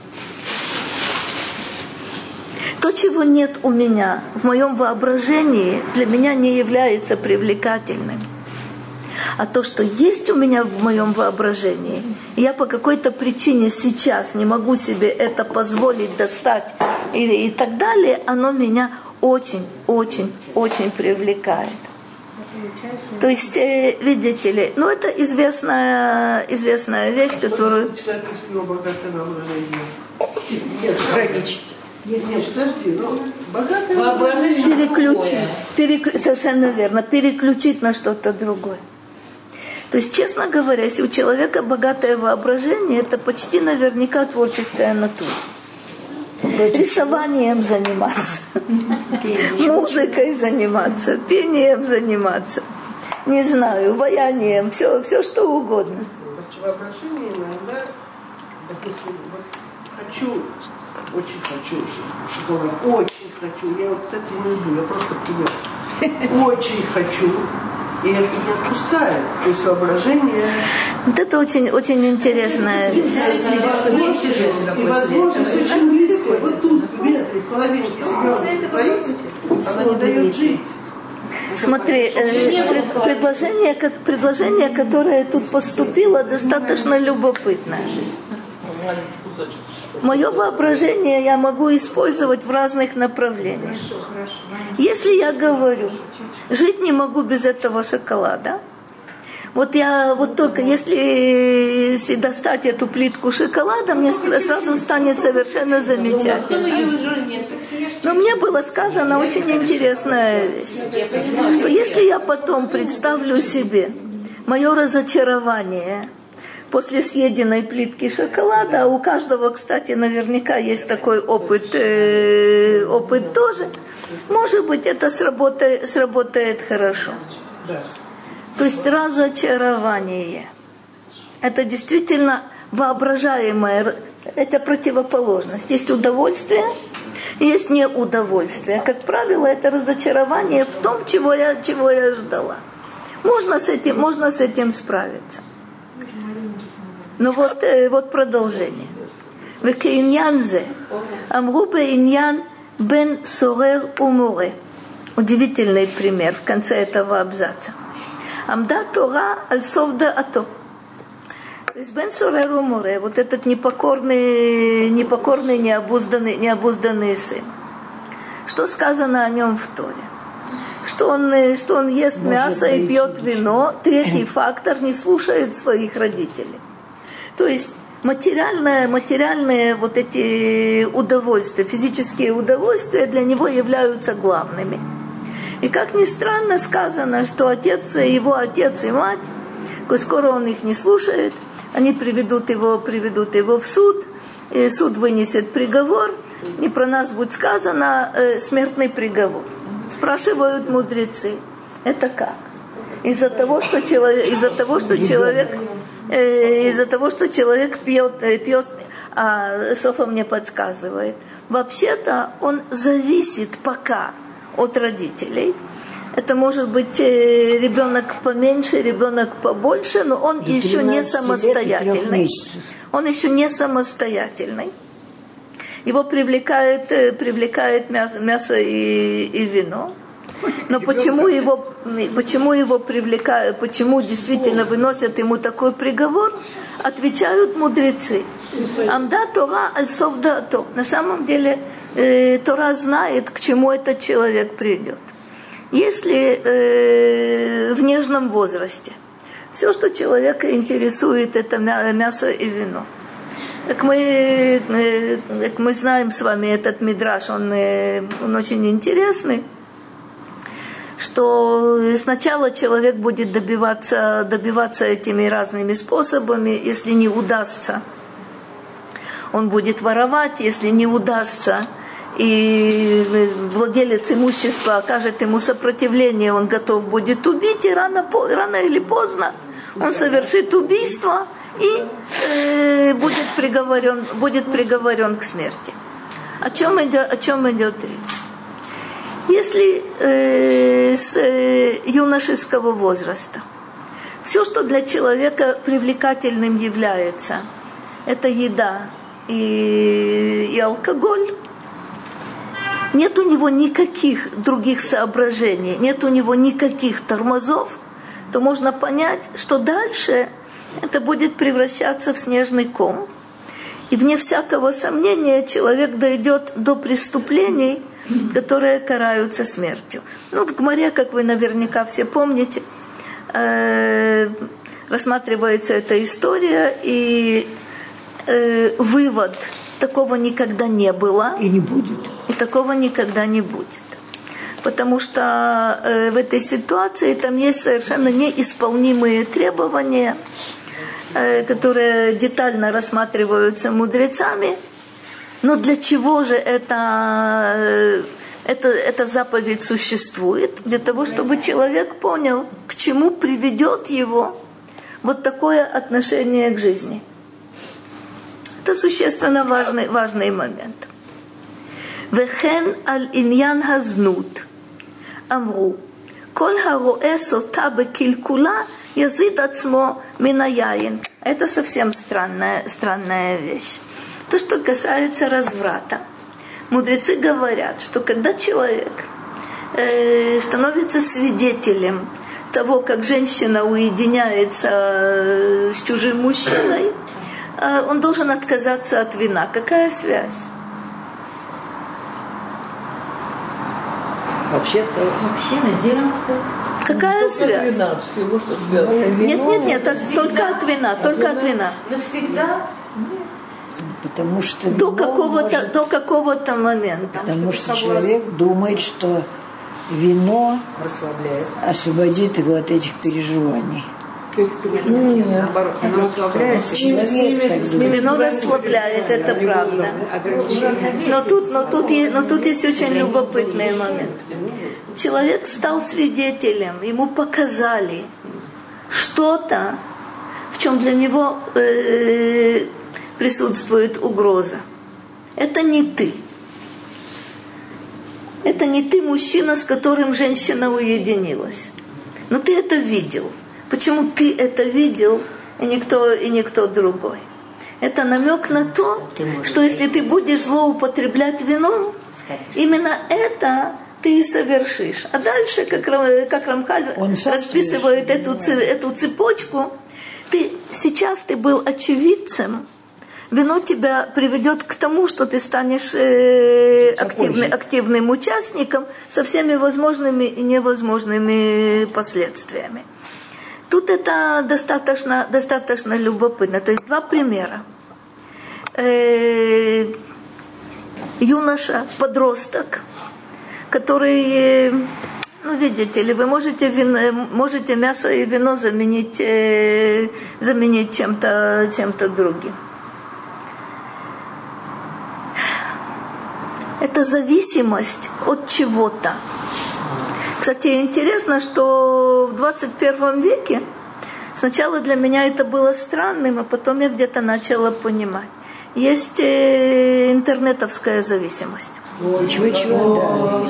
То, чего нет у меня в моем воображении, для меня не является привлекательным. А то, что есть у меня в моем воображении, я по какой-то причине сейчас не могу себе это позволить достать и, и так далее, оно меня очень, очень, очень привлекает. То есть, э, видите ли, ну это известная, известная вещь, которую... Ограничить. Если подожди, ну, богатое воображение переключить, переклю... совершенно верно, переключить на что-то другое. То есть, честно говоря, если у человека богатое воображение, это почти наверняка творческая натура. рисованием заниматься, музыкой заниматься, пением заниматься, не знаю, ваянием, все, все что угодно. Воображение иногда, допустим, вот хочу, очень хочу шоколад, очень хочу, я вот, кстати, не люблю, я просто привык, очень хочу, и это не отпускает, то есть воображение... Вот это очень, очень интересная вещь. И возможность, и возможность очень близкая, вот тут, в метре, в холодильнике себе боится, она не дает жить. Смотри, э, предложение, предложение, которое тут поступило, достаточно любопытное. Мое воображение я могу использовать в разных направлениях. Если я говорю, жить не могу без этого шоколада, вот я вот только если достать эту плитку шоколада, мне сразу станет совершенно замечательно. Но мне было сказано очень интересная вещь, что если я потом представлю себе мое разочарование после съеденной плитки шоколада, а у каждого, кстати, наверняка есть такой опыт, э, опыт тоже, может быть, это сработает, сработает хорошо. То есть разочарование. Это действительно воображаемое, это противоположность. Есть удовольствие, есть неудовольствие. Как правило, это разочарование в том, чего я, чего я ждала. Можно с этим, можно с этим справиться. Но вот, вот продолжение. Векеиньянзе, амрубе иньян бен сорер умуре. Удивительный пример в конце этого абзаца. Амда Тора аль-совда ато. То есть бен сорер умуре, вот этот непокорный, непокорный, необузданный, необузданный сын. Что сказано о нем в Торе? Что он, что он ест Может мясо и пьет вино. Третий фактор, не слушает своих родителей. То есть материальные, материальные вот эти удовольствия, физические удовольствия для него являются главными. И как ни странно сказано, что отец, его отец и мать, коль скоро он их не слушает, они приведут его, приведут его в суд, и суд вынесет приговор, и про нас будет сказано э, смертный приговор. Спрашивают мудрецы, это как? Из-за того, что человек, из-за того, что человек, э, из-за того, что человек пьет, э, пьет, а Софа мне подсказывает, вообще-то он зависит пока от родителей. Это может быть э, ребенок поменьше, ребенок побольше, но он еще не самостоятельный. Он еще не самостоятельный. Его привлекает, э, привлекает мясо, мясо и, и вино. Но почему его, почему его привлекают, почему действительно выносят ему такой приговор, отвечают мудрецы. Амда Тора аль-совда ато. На самом деле э, Тора знает, к чему этот человек придет. Если э, в нежном возрасте все, что человека интересует, это мясо и вино. Как мы, э, как мы знаем с вами этот мидраш, он, э, он очень интересный, что сначала человек будет добиваться, добиваться этими разными способами, если не удастся, он будет воровать, если не удастся, и владелец имущества окажет ему сопротивление, он готов будет убить, и рано, рано или поздно он совершит убийство и э, будет приговорен, будет приговорен к смерти. О чем идет, о чем идет речь? Если э, с э, юношеского возраста все, что для человека привлекательным является, это еда и, и алкоголь, нет у него никаких других соображений, нет у него никаких тормозов, то можно понять, что дальше это будет превращаться в снежный ком. И вне всякого сомнения человек дойдет до преступлений, которые караются смертью. Ну, в Гмаре, как вы наверняка все помните, э, рассматривается эта история, и э, вывод: такого никогда не было. И не будет. И такого никогда не будет. Потому что э, в этой ситуации там есть совершенно неисполнимые требования, э, которые детально рассматриваются мудрецами. Но для чего же это, это, эта заповедь существует? Для того, чтобы человек понял, к чему приведет его вот такое отношение к жизни. Это существенно важный, важный момент. Вехен аль иньян хазнут амру коль хароэ сота бекилькула язид ацмо минаяин. Это совсем странная, странная вещь. То, что касается разврата. Мудрецы говорят, что когда человек э, становится свидетелем того, как женщина уединяется э, с чужим мужчиной, э, он должен отказаться от вина. Какая связь? Вообще-то... Вообще назиром стоит. Какая связь? Вина, всего, что связано. Нет, нет, нет, от, только от вина, только от вина. Навсегда? Потому что До какого-то, может, до какого-то момента. потому что человек думает, что вино Расслабляет. освободит его от этих переживаний. Нет, наоборот, оно расслабляется. Человек так думает. Вино расслабляет, это правда. Но тут, но, тут, е- но тут есть очень любопытный момент. Человек стал свидетелем, ему показали что-то, в чем для него э, присутствует угроза. Это не ты. Это не ты, мужчина, с которым женщина уединилась. Но ты это видел. Почему ты это видел, и никто, и никто другой? Это намек на то, что если ты будешь злоупотреблять вином, именно это ты и совершишь. А дальше, как, как Рамхаль расписывает эту, эту цепочку, ты, сейчас ты был очевидцем, вино тебя приведет к тому, что ты станешь э, активный, активным участником со всеми возможными и невозможными последствиями. Тут это достаточно, достаточно любопытно. То есть два примера. Э, юноша, подросток, который, ну, видите ли, вы можете, вино, можете мясо и вино заменить, э, заменить чем-то, чем-то другим. Это зависимость от чего-то. Кстати, интересно, что в двадцать первом веке сначала для меня это было странным, а потом я где-то начала понимать. Есть э, интернетовская зависимость. Чего-чего,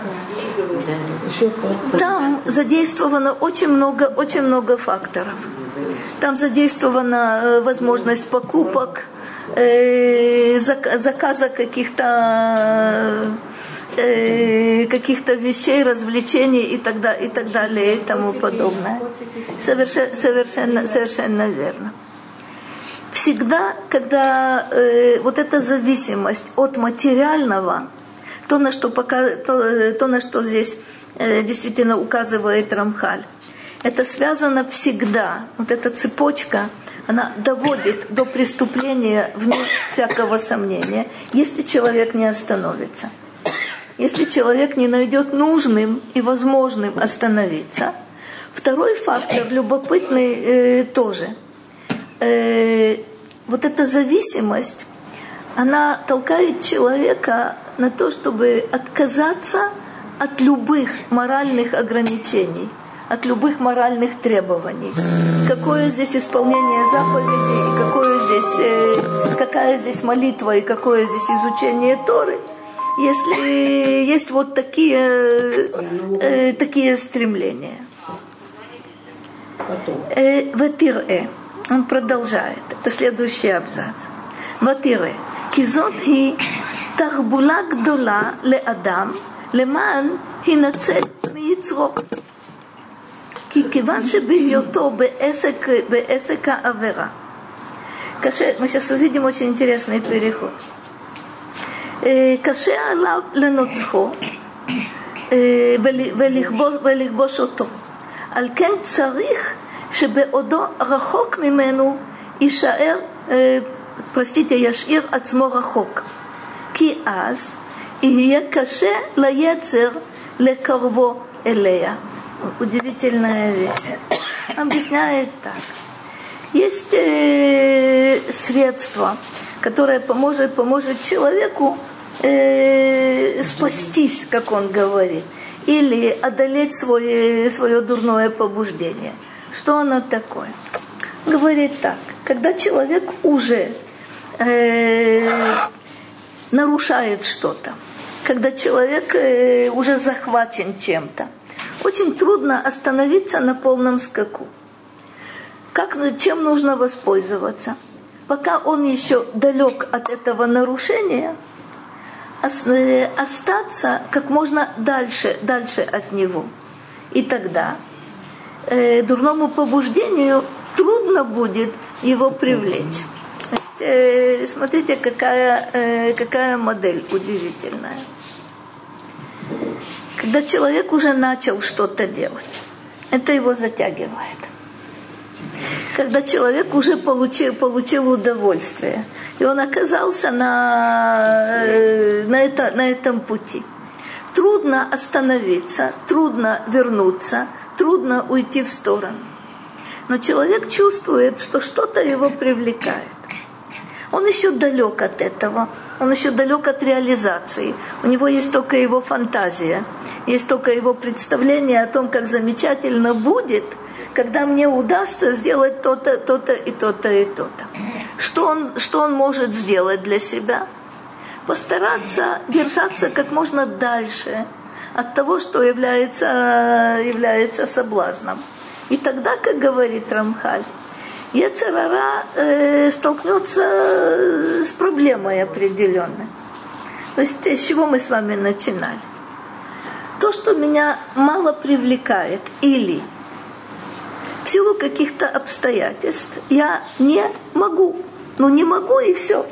да. Там задействовано очень много, очень много факторов. Там задействована э, возможность покупок, э, зак- заказа каких-то... каких-то вещей, развлечений и так далее, и так далее, и тому подобное. Совершенно, совершенно, совершенно верно. Всегда, когда э, вот эта зависимость от материального, то, на что, пока, то, то, на что здесь э, действительно указывает Рамхаль, это связано всегда, вот эта цепочка, она доводит до преступления вне всякого сомнения, если человек не остановится. Если человек не найдет нужным и возможным остановиться. Второй фактор, любопытный э, тоже. Э, вот эта зависимость, она толкает человека на то, чтобы отказаться от любых моральных ограничений, от любых моральных требований. Какое здесь исполнение заповедей, какое здесь, э, какая здесь молитва и какое здесь изучение Торы, если есть вот такие, э, такие стремления. Э, Ватире, он продолжает, это следующий абзац. Ватире, кизот хи тахбула гдола ле адам למען הינצל מיצרו. כי כיוון שבהיותו בעסק, בעסק העבירה. קשה, мы сейчас увидим очень интересный переход. קשה עליו לנוצחו ולכבוש אותו. על כן צריך שבעודו רחוק ממנו יישאר, פרסטיטיה, ישאיר עצמו רחוק. כי אז יהיה קשה ליצר לקרבו אליה. Удивительная вещь. Объясняет так. Есть э, средства которая поможет, поможет человеку э, спастись, как он говорит, или одолеть свое, свое дурное побуждение. Что оно такое? Говорит так, когда человек уже э, нарушает что-то, когда человек э, уже захвачен чем-то, очень трудно остановиться на полном скаку. Как, чем нужно воспользоваться? Пока он еще далек от этого нарушения, остаться как можно дальше, дальше от него. И тогда э, дурному побуждению трудно будет его привлечь. То есть, э, смотрите, какая, э, какая модель удивительная. Когда человек уже начал что-то делать, это его затягивает. Когда человек уже получил, получил удовольствие, и он оказался на, на, это, на этом пути. Трудно остановиться, трудно вернуться, трудно уйти в сторону. Но человек чувствует, что что-то его привлекает. Он еще далек от этого, он еще далек от реализации. У него есть только его фантазия, есть только его представление о том, как замечательно будет, когда мне удастся сделать то-то, то-то и то-то и то-то. Что он, что он может сделать для себя? Постараться держаться как можно дальше от того, что является, является соблазном. И тогда, как говорит Рамхаль, Йецер ара э, столкнется с проблемой определенной. То есть, с чего мы с вами начинали? То, что меня мало привлекает, или в силу каких-то обстоятельств я не могу. Ну, не могу, и все.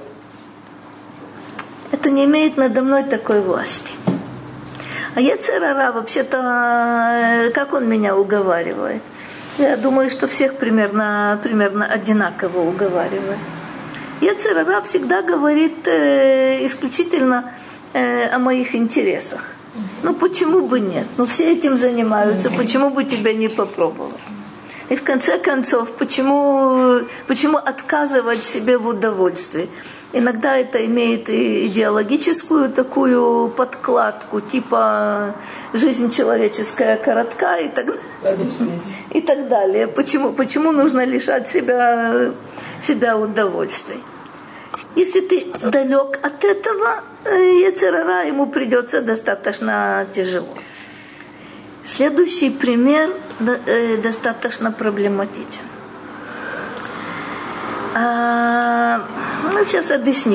Это не имеет надо мной такой власти. А Йецер ара, вообще-то, как он меня уговаривает? Я думаю, что всех примерно, примерно одинаково уговаривает. Йецер ара всегда говорит э, исключительно э, о моих интересах. Ну, почему бы нет? Ну, все этим занимаются, почему бы тебя не попробовать? И в конце концов, почему, почему отказывать себе в удовольствии? Иногда это имеет и идеологическую такую подкладку, типа жизнь человеческая коротка и так, и так далее. Почему, почему нужно лишать себя, себя удовольствий? Если ты далек от этого, Йецер ара ему придется достаточно тяжело. Следующий пример достаточно проблематичен. А, ну, сейчас объяснит.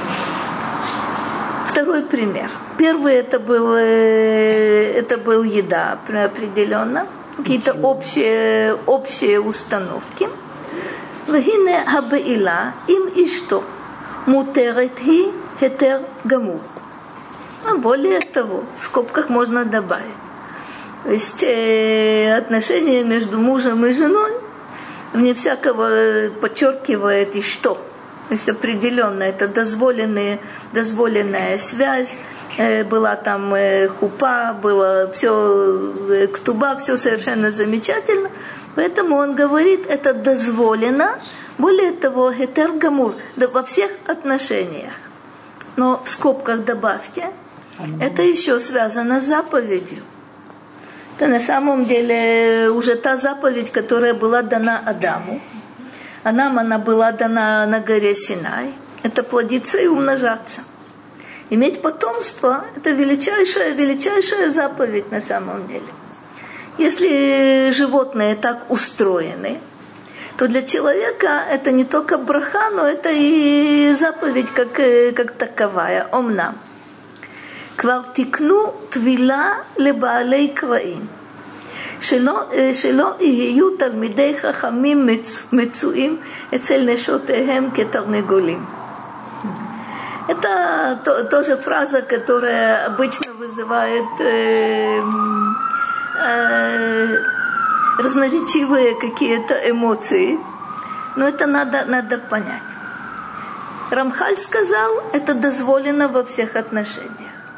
Второй пример. Первый это был, это был еда определенно, какие-то общие, общие установки. Вегине хабеила им ишто мутерет хи хетер гамур. А более того, в скобках можно добавить. То есть э, отношения между мужем и женой, вне всякого подчеркивает и что. То есть определенно это дозволенная, дозволенная связь, э, была там э, хупа, было все э, ктуба, все совершенно замечательно. Поэтому он говорит, это дозволено. Более того, хетер гамур, да, во всех отношениях. Но в скобках добавьте, это еще связано с заповедью. Это на самом деле уже та заповедь, которая была дана Адаму. А нам она была дана на горе Синай. Это плодиться и умножаться. Иметь потомство – это величайшая, величайшая заповедь на самом деле. Если животные так устроены, то для человека это не только браха, но это и заповедь как, как таковая, омнам. כבר תקנו תבילה לבעלי קרעים, שלא, שלא יהיו תלמידי חכמים מצויים אצל נשותיהם כתרנגולים. Это то, тоже фраза, которая обычно вызывает э, э, разноречивые какие-то эмоции, но это надо, надо понять. Рамхаль сказал, это дозволено во всех отношениях.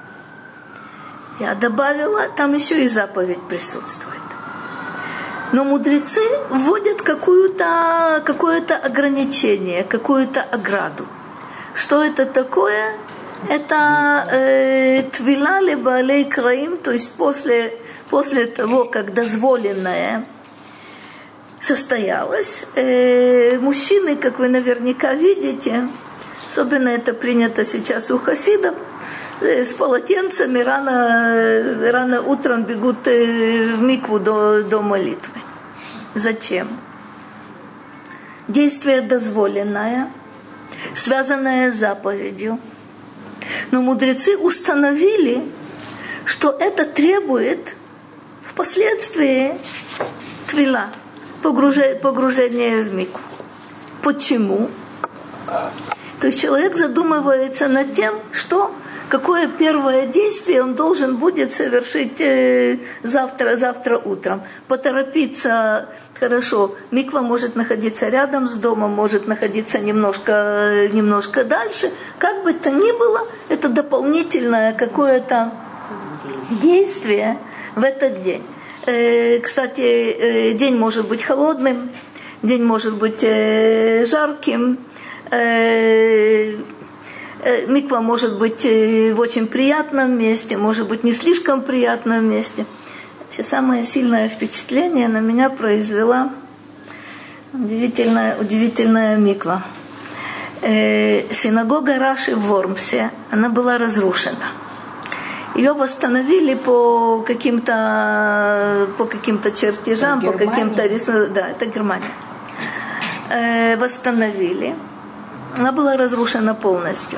Я добавила, там еще и заповедь присутствует. Но мудрецы вводят какую-то, какое-то ограничение, какую-то ограду. Что это такое? Это э, твила либо алей краим, то есть после, после того, как дозволенное состоялось, э, мужчины, как вы наверняка видите, особенно это принято сейчас у хасидов, э, с полотенцами рано, рано утром бегут э, в микву до, до молитвы. Зачем? Действие дозволенное, связанное с заповедью. Но мудрецы установили, что это требует впоследствии твила, погружение, погружение в микву. Почему? То есть человек задумывается над тем, что, какое первое действие он должен будет совершить э, завтра, завтра утром. Поторопиться. Хорошо, миква может находиться рядом с домом, может находиться немножко, немножко дальше. Как бы то ни было, это дополнительное какое-то действие в этот день. Э, кстати, э, день может быть холодным, день может быть э, жарким, э, э, миква может быть э, в очень приятном месте, может быть не слишком приятном месте. Самое сильное впечатление на меня произвела удивительная, удивительная миква. Э, синагога Раши в Вормсе, она была разрушена. Ее восстановили по каким-то, по каким-то чертежам, по каким-то рисункам. Да, это Германия. Э, восстановили. Она была разрушена полностью.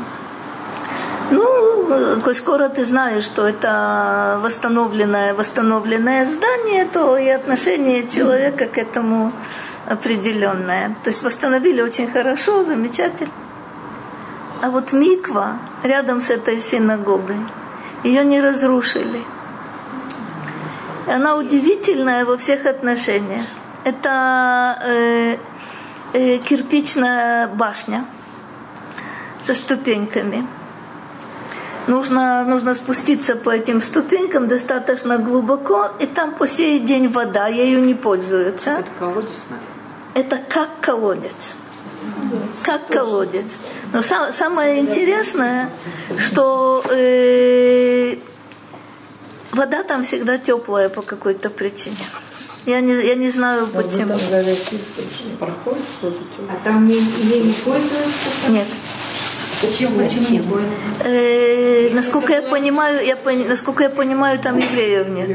Ну, коль скоро ты знаешь, что это восстановленное, восстановленное здание, то и отношение человека к этому определенное. То есть восстановили очень хорошо, замечательно. А вот миква рядом с этой синагогой, ее не разрушили. И она удивительная во всех отношениях. Это э, э, кирпичная башня со ступеньками. Нужно, нужно спуститься по этим ступенькам достаточно глубоко, и там по сей день вода, ею не пользуются. Это колодец, наверное. Это как колодец. Как колодец. Но сам, самое интересное, что э, вода там всегда теплая по какой-то причине. Я не, я не знаю почему. А там ей не пользуются? Нет. Почему? Почему не пользуются? Э, насколько я понимаю, я, насколько я понимаю, там евреев нет.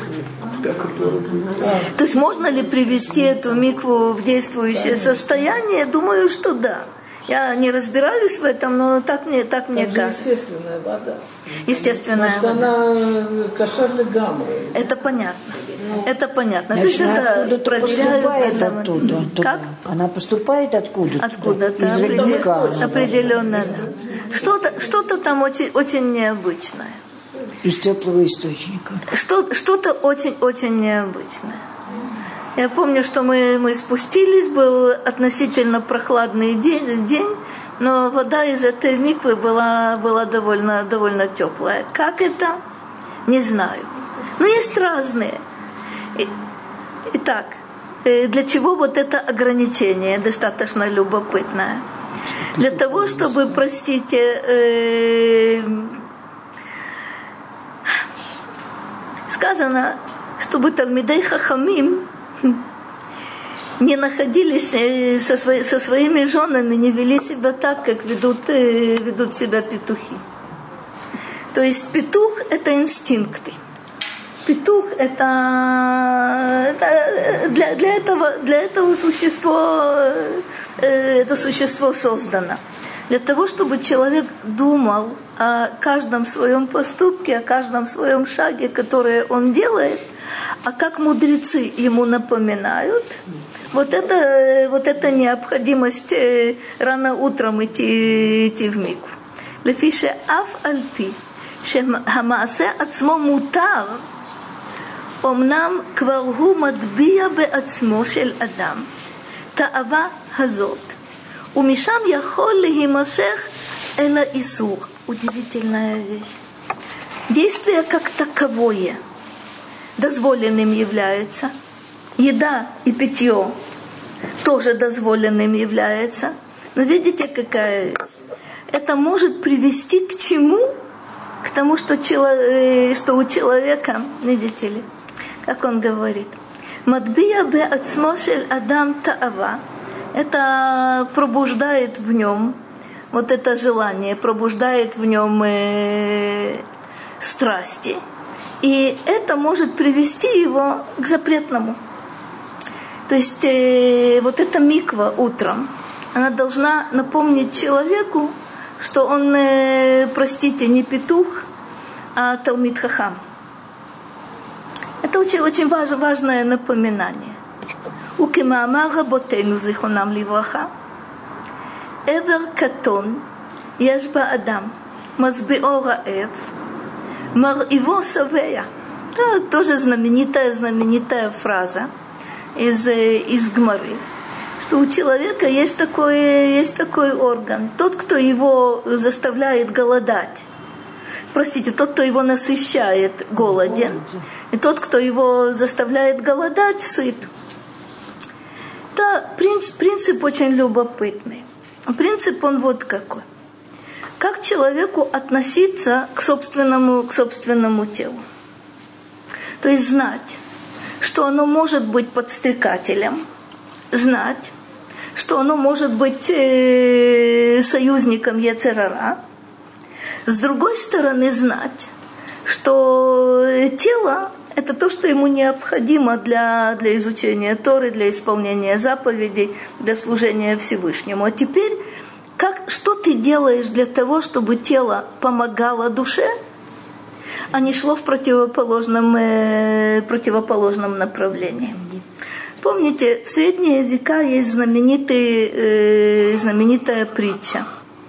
То есть можно ли привести эту микву в действующее состояние? Думаю, что да. Я не разбираюсь в этом, но так мне, так мне кажется. Естественная вода. Естественная вода. Она кошерная гамма. Это понятно. Ну, это понятно. Значит, То есть она это поступает оттуда. Как? Она поступает откуда-то. Откуда-то. Определенно. Определенно. Что-то, что-то там очень, очень необычное. Из теплого источника. Что, что-то очень-очень необычное. Я помню, что мы, мы спустились, был относительно прохладный день, день, но вода из этой миквы была, была довольно, довольно теплая. Как это? Не знаю. Но есть разные. Итак, для чего вот это ограничение достаточно любопытное? Для того, чтобы, простите, э, сказано, чтобы Талмидей Хахамим не находились со, свои, со своими женами, не вели себя так, как ведут, ведут себя петухи. То есть петух – это инстинкты. Петух – это, это для, для, этого, для этого существо, это существо создано. Для того, чтобы человек думал о каждом своем поступке, о каждом своем шаге, который он делает, а как мудрецы ему напоминают, вот это, вот эта необходимость рано утром идти, идти в микву. Лефише аф альпи, שהמעשה עצמו מותר, אמנם כבר הוא מטביע בעצמו של אדם, תאווה הזאת, ומשם יכול להימשך אל האיסור. Удивительная вещь. Действие как таковое дозволенным является. Еда и питье тоже дозволенным является. Но видите, какая вещь? это может привести к чему? К тому, что, чело, что у человека, видите ли, как он говорит, «Матбия бе ацмо шель адам таава», это пробуждает в нем вот это желание, пробуждает в нем э, страсти. И это может привести его к запретному. То есть э, вот эта миква утром, она должна напомнить человеку, что он, э, простите, не петух, а талмид хахам. Это очень, очень важ, важное напоминание. וכמאמר רבותינו זיכרונם לברכה, עבר קטון יש באדם, משביעו רעב, מרעיבו שבע. Это тоже знаменитая, знаменитая фраза из, из Гмары, что у человека есть такой, есть такой орган. Тот, кто его заставляет голодать, простите, тот, кто его насыщает, голоден, и тот, кто его заставляет голодать, сыт. Это принцип, принцип очень любопытный. Принцип он вот какой. Как человеку относиться к собственному, к собственному телу? То есть знать, что оно может быть подстрекателем, знать, что оно может быть э, союзником йецер ара. С другой стороны, знать, что тело – это то, что ему необходимо для, для изучения Торы, для исполнения заповедей, для служения Всевышнему. А теперь, как, что ты делаешь для того, чтобы тело помогало душе, а не шло в противоположном, э, противоположном направлении? Помните, в средние века есть знаменитый, э, знаменитая притча.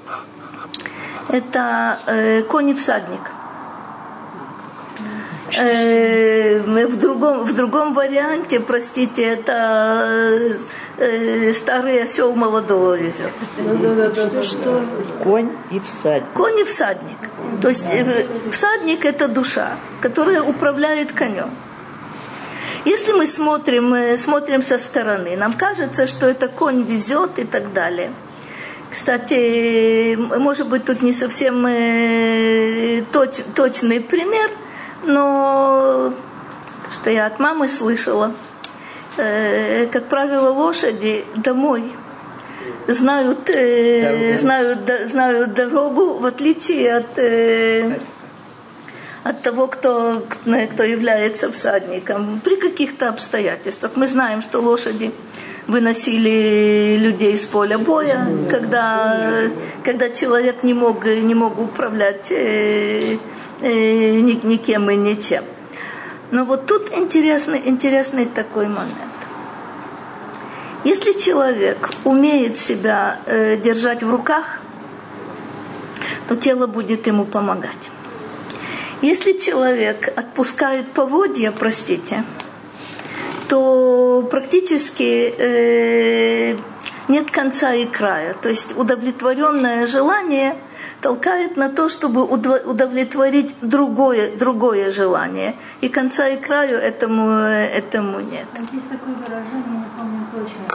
Это э, конь и всадник. В другом, в другом варианте, простите, это э, старый осел молодого везет. Что, что? Конь и всадник. Конь и всадник. То есть э, всадник – это душа, которая управляет конем. Если мы смотрим, э, смотрим со стороны, нам кажется, что это конь везет и так далее. Кстати, может быть, тут не совсем э, точ, точный пример, но что я от мамы слышала, э, как правило, лошади домой знают, э, знают, да, знают дорогу, в отличие от, э, от того, кто, кто является всадником. При каких-то обстоятельствах. Мы знаем, что лошади выносили людей с поля боя, когда, когда человек не мог, не мог управлять э, никем и ничем. Но вот тут интересный, интересный такой момент. Если человек умеет себя э, держать в руках, то тело будет ему помогать. Если человек отпускает поводья, простите, то практически э, нет конца и края. То есть удовлетворенное желание толкает на то, чтобы удовлетворить другое, другое желание. И конца и краю этому, этому нет. Есть такое выражение, не помню точно.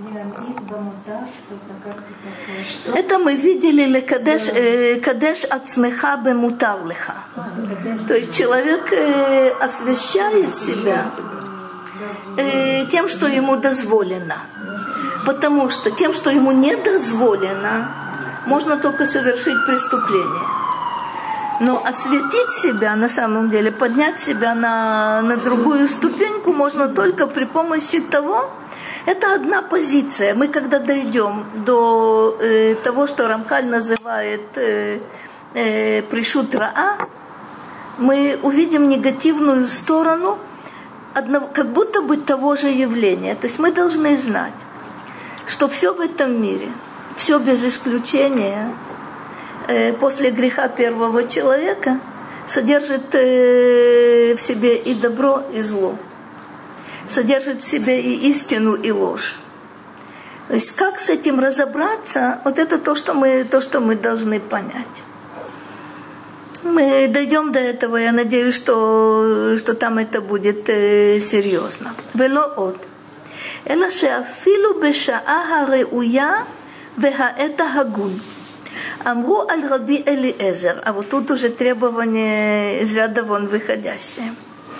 Это мы видели кадеш, э, кадеш ацмеха бемутар леха. То есть человек э, освящает себя э, тем, что ему дозволено. Потому что тем, что ему не дозволено, можно только совершить преступление. Но осветить себя, на самом деле, поднять себя на, на другую ступеньку можно только при помощи того, это одна позиция. Мы когда дойдем до э, того, что Рамхаль называет э, э, пришут раа, мы увидим негативную сторону одного, как будто бы того же явления. То есть мы должны знать, что все в этом мире, все без исключения, э, после греха первого человека содержит э, в себе и добро, и зло. Содержит в себе и истину, и ложь. То есть как с этим разобраться, вот это то, что мы, то, что мы должны понять. Мы дойдем до этого, я надеюсь, что, что там это будет э, серьезно. Вело от. אלא שאפילו בשעה הראויה והעת ההגון, Амру аль Раби Элиэзер, а вот тут уже требование из ряда вон выходящее.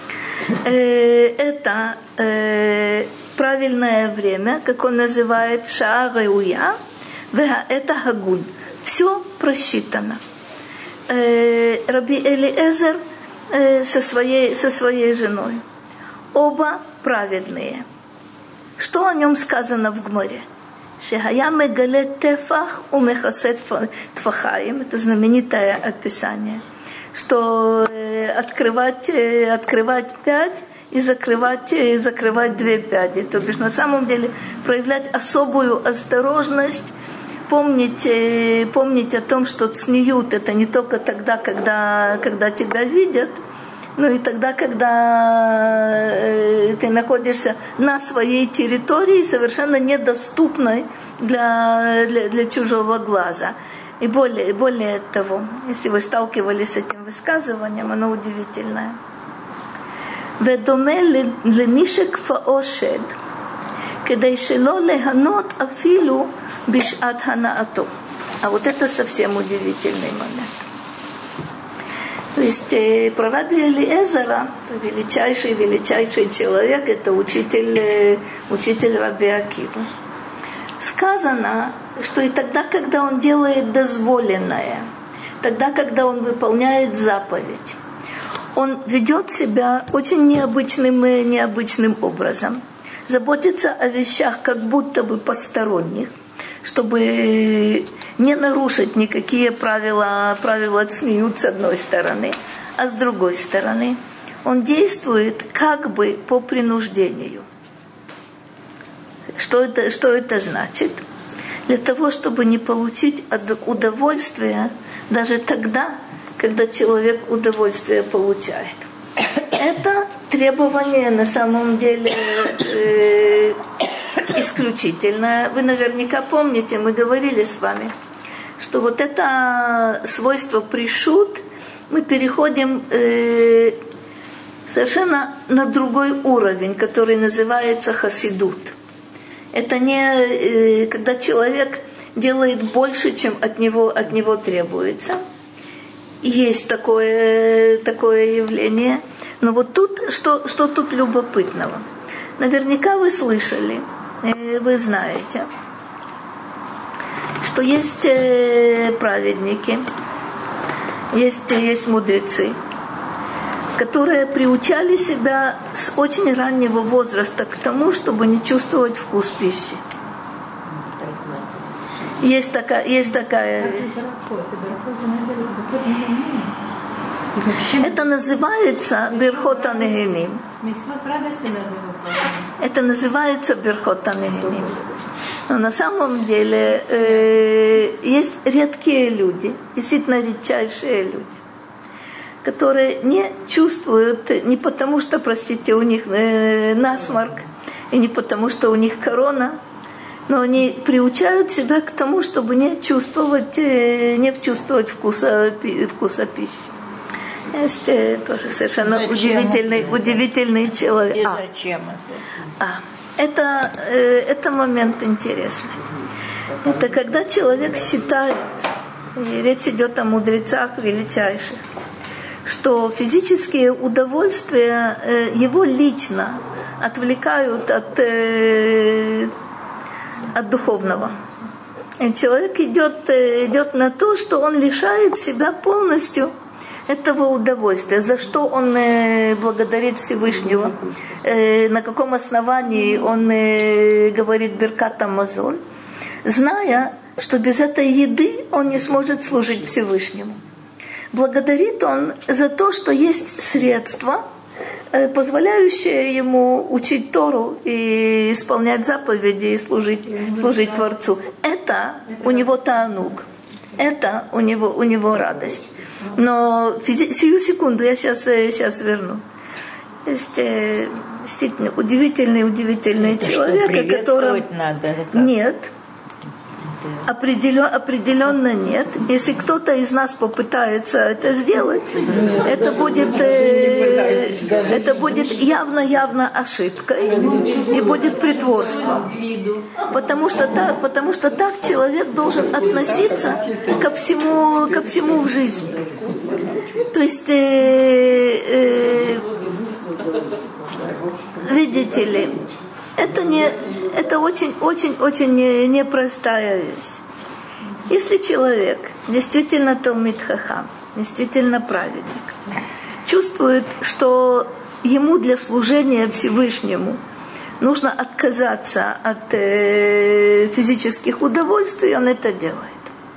Это правильное время, как он называет, шаа реуя, это хагун. Все просчитано. Раби Элиэзер со своей, со своей женой. Оба праведные. Что о нем сказано в Гморе? Шехая мегале тефах умехасет тфахаим. Это знаменитое описание. Что открывать, открывать пять и закрывать, и закрывать две пяди. То бишь на самом деле проявлять особую осторожность, помнить, помнить о том, что цниют это не только тогда, когда, когда тебя видят, но и тогда, когда ты находишься на своей территории, совершенно недоступной для, для, для чужого глаза. И более, более того, если вы сталкивались с этим высказыванием, оно удивительное. ודומה למי שכפאו שד, כדי שלא ליהנות אפילו בשעת הנאתו. А вот это совсем удивительный момент. То есть про Раби Элиэзера, величайший, величайший человек, это учитель, учитель Раби Акивы. Сказано, что и тогда, когда он делает дозволенное, тогда, когда он выполняет заповедь, он ведет себя очень необычным, необычным образом, заботится о вещах как будто бы посторонних, чтобы не нарушить никакие правила, правила цниют с одной стороны, а с другой стороны он действует как бы по принуждению. Что это, что это значит? Для того, чтобы не получить удовольствие даже тогда, когда человек удовольствие получает. Это требование на самом деле э, исключительное. Вы наверняка помните, мы говорили с вами, что вот это свойство пришут, мы переходим э, совершенно на другой уровень, который называется хасидут. Это не э, когда человек делает больше, чем от него, от него требуется. Есть такое, такое явление. Но вот тут, что, что тут любопытного? Наверняка вы слышали, вы знаете, что есть праведники, есть, есть мудрецы, которые приучали себя с очень раннего возраста к тому, чтобы не чувствовать вкус пищи. Есть такая, есть такая вещь. Это называется Берхот ха-Негемим. Это называется Берхот ха-Негемим. Но на самом деле э, есть редкие люди, действительно редчайшие люди, которые не чувствуют, не потому что, простите, у них э, насморк, и не потому что у них корона, но они приучают себя к тому, чтобы не чувствовать, э, не чувствовать вкуса, вкуса пищи. Есть э, тоже совершенно зачем удивительный, это? удивительный человек. И зачем а, это? А, это, э, это момент интересный. Это когда человек считает, и речь идет о мудрецах величайших, что физические удовольствия э, его лично отвлекают от, э, от духовного. И человек идет, э, идет на то, что он лишает себя полностью этого удовольствия, за что он э, благодарит Всевышнего, э, на каком основании он э, говорит Беркат ха-Мазон, зная, что без этой еды он не сможет служить Всевышнему. Благодарит он за то, что есть средства, э, позволяющие ему учить Тору и исполнять заповеди и служить, служить Творцу. Это у него таануг, это у него, у него радость. Но физи- сию секунду я сейчас, сейчас верну. Есть э, действительно удивительный, удивительный это человек, что, который... надо, Нет. Определен, определенно нет. Если кто-то из нас попытается это сделать, это будет, э, это будет явно-явно ошибкой и будет притворством. Потому что так, потому что так человек должен относиться ко всему, ко всему в жизни. То есть, э, э, видите ли, это не, это очень-очень-очень непростая вещь. Если человек действительно талмид хахам, действительно праведник, чувствует, что ему для служения Всевышнему нужно отказаться от э, физических удовольствий, он это делает.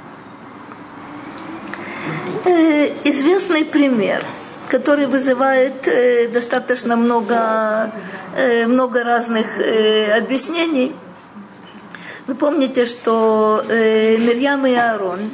Э, известный пример, который вызывает э, достаточно много, э, много разных э, объяснений. Вы помните, что э, Мирьям и Аарон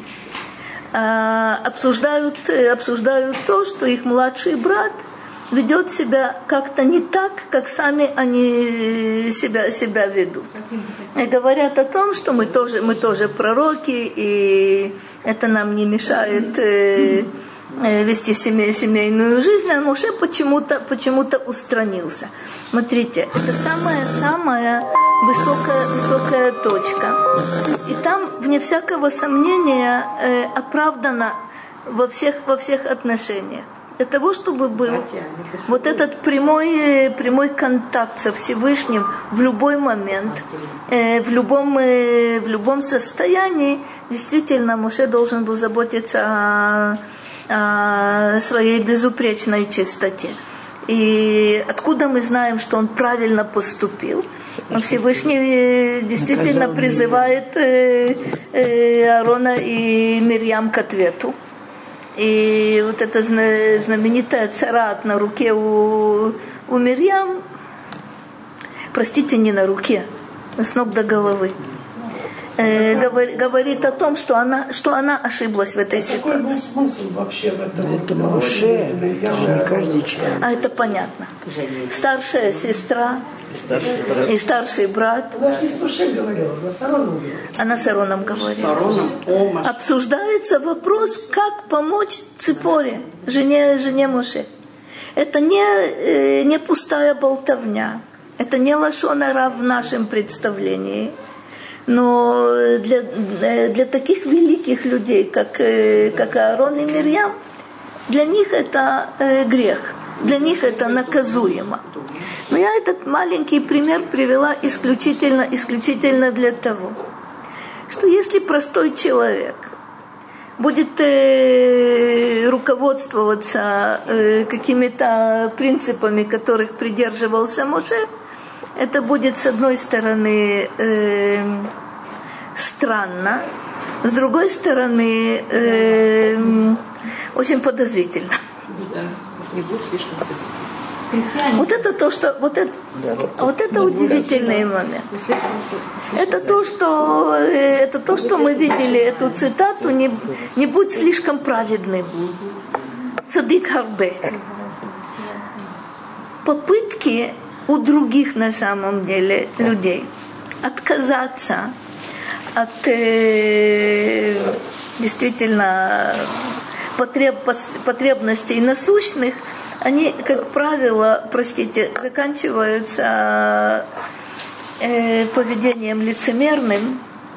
э, обсуждают, э, обсуждают то, что их младший брат ведет себя как-то не так, как сами они себя, себя ведут. И говорят о том, что мы тоже, мы тоже пророки, и это нам не мешает э, вести семей, семейную жизнь, а Моше почему-то, почему-то устранился. Смотрите, это самая-самая высокая, высокая точка. И там, вне всякого сомнения, э, оправдано во всех, во всех отношениях. Для того, чтобы был вот этот прямой, прямой контакт со Всевышним в любой момент, э, в, любом, э, в любом состоянии, действительно, Моше должен был заботиться о, о своей безупречной чистоте. И откуда мы знаем, что он правильно поступил? Всевышний действительно призывает э, э, Аарона и Мирьям к ответу. И вот эта знаменитая царат на руке у, у Мирьям, простите, не на руке, с ног до головы, э, говор, говорит о том, что она, что она ошиблась в этой ситуации. Какой был смысл вообще в этом? Это Моше, не каждый человек. А это понятно. Старшая сестра Старший брат. и старший брат. Она же не с Моше говорила, она с Аароном говорила. Она с Аароном говорила. Аароном помощь. Обсуждается вопрос, как помочь Ципоре, жене, жене Моше. Это не, э, не пустая болтовня. Это не лашон ара в нашем представлении. Но для, для таких великих людей, как, как Аарон и Мирьям, для них это э, грех, для них это наказуемо. Но я этот маленький пример привела исключительно, исключительно для того, что если простой человек будет э, руководствоваться э, какими-то принципами, которых придерживался Моше, это будет, с одной стороны, э, странно, с другой стороны, э, очень подозрительно. Да, не будет слишком цепь. Вот это то, что... Вот это, вот это удивительный момент. Это то, что, это то, что мы видели, эту цитату, не, не будь слишком праведным. Цадик харбе. Попытки у других на самом деле людей отказаться от э, действительно потреб, потребностей насущных, они, как правило, простите, заканчиваются э, поведением лицемерным,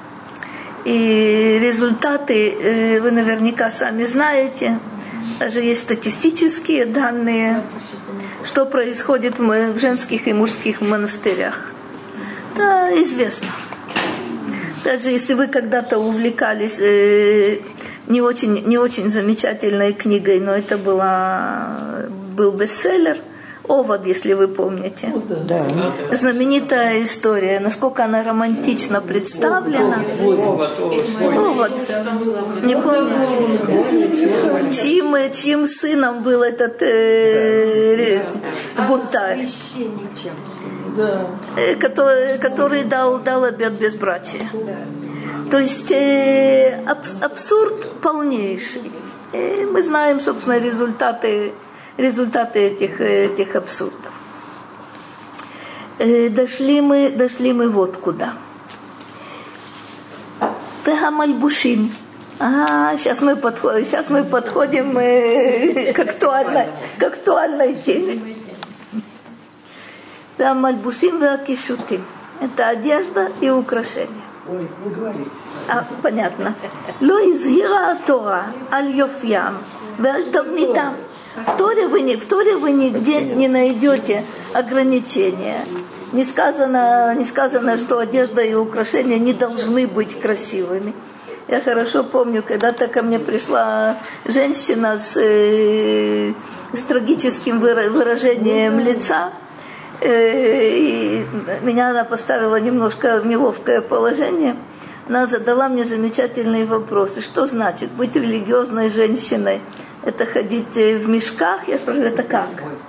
и результаты э, вы наверняка сами знаете, даже есть статистические данные, что происходит в женских и мужских монастырях. Да, известно. Даже если вы когда-то увлекались э, не очень, не очень замечательной книгой, но это была, был бестселлер «Овод», если вы помните. Да. Знаменитая история, насколько она романтично представлена. «Овод». Не помните? Чьим, чьим сыном был этот э, бунтарь? Да. Который, который дал, дал обет безбрачия. Да. То есть э, абс, абсурд полнейший. И мы знаем, собственно, результаты, результаты этих, этих абсурдов. Э, дошли, мы, дошли мы вот куда. Вехамальбушим. А, сейчас мы подходим, сейчас мы подходим э, к актуальной, к актуальной теме. Вехамальбушим веакишутим. Это одежда и украшения. Ой, не говорите. А, понятно. Ло изгира Тора аль йофьям валь тавнитам. В Торе вы, в Торе вы нигде не найдете ограничения. Не сказано, не сказано, что одежда и украшения не должны быть красивыми. Я хорошо помню, когда-то ко мне пришла женщина с, э, с трагическим выражением лица. Э, и меня она поставила немножко в неловкое положение. Она задала мне замечательные вопросы. Что значит быть религиозной женщиной? Это ходить в мешках? Я спрашиваю, это как?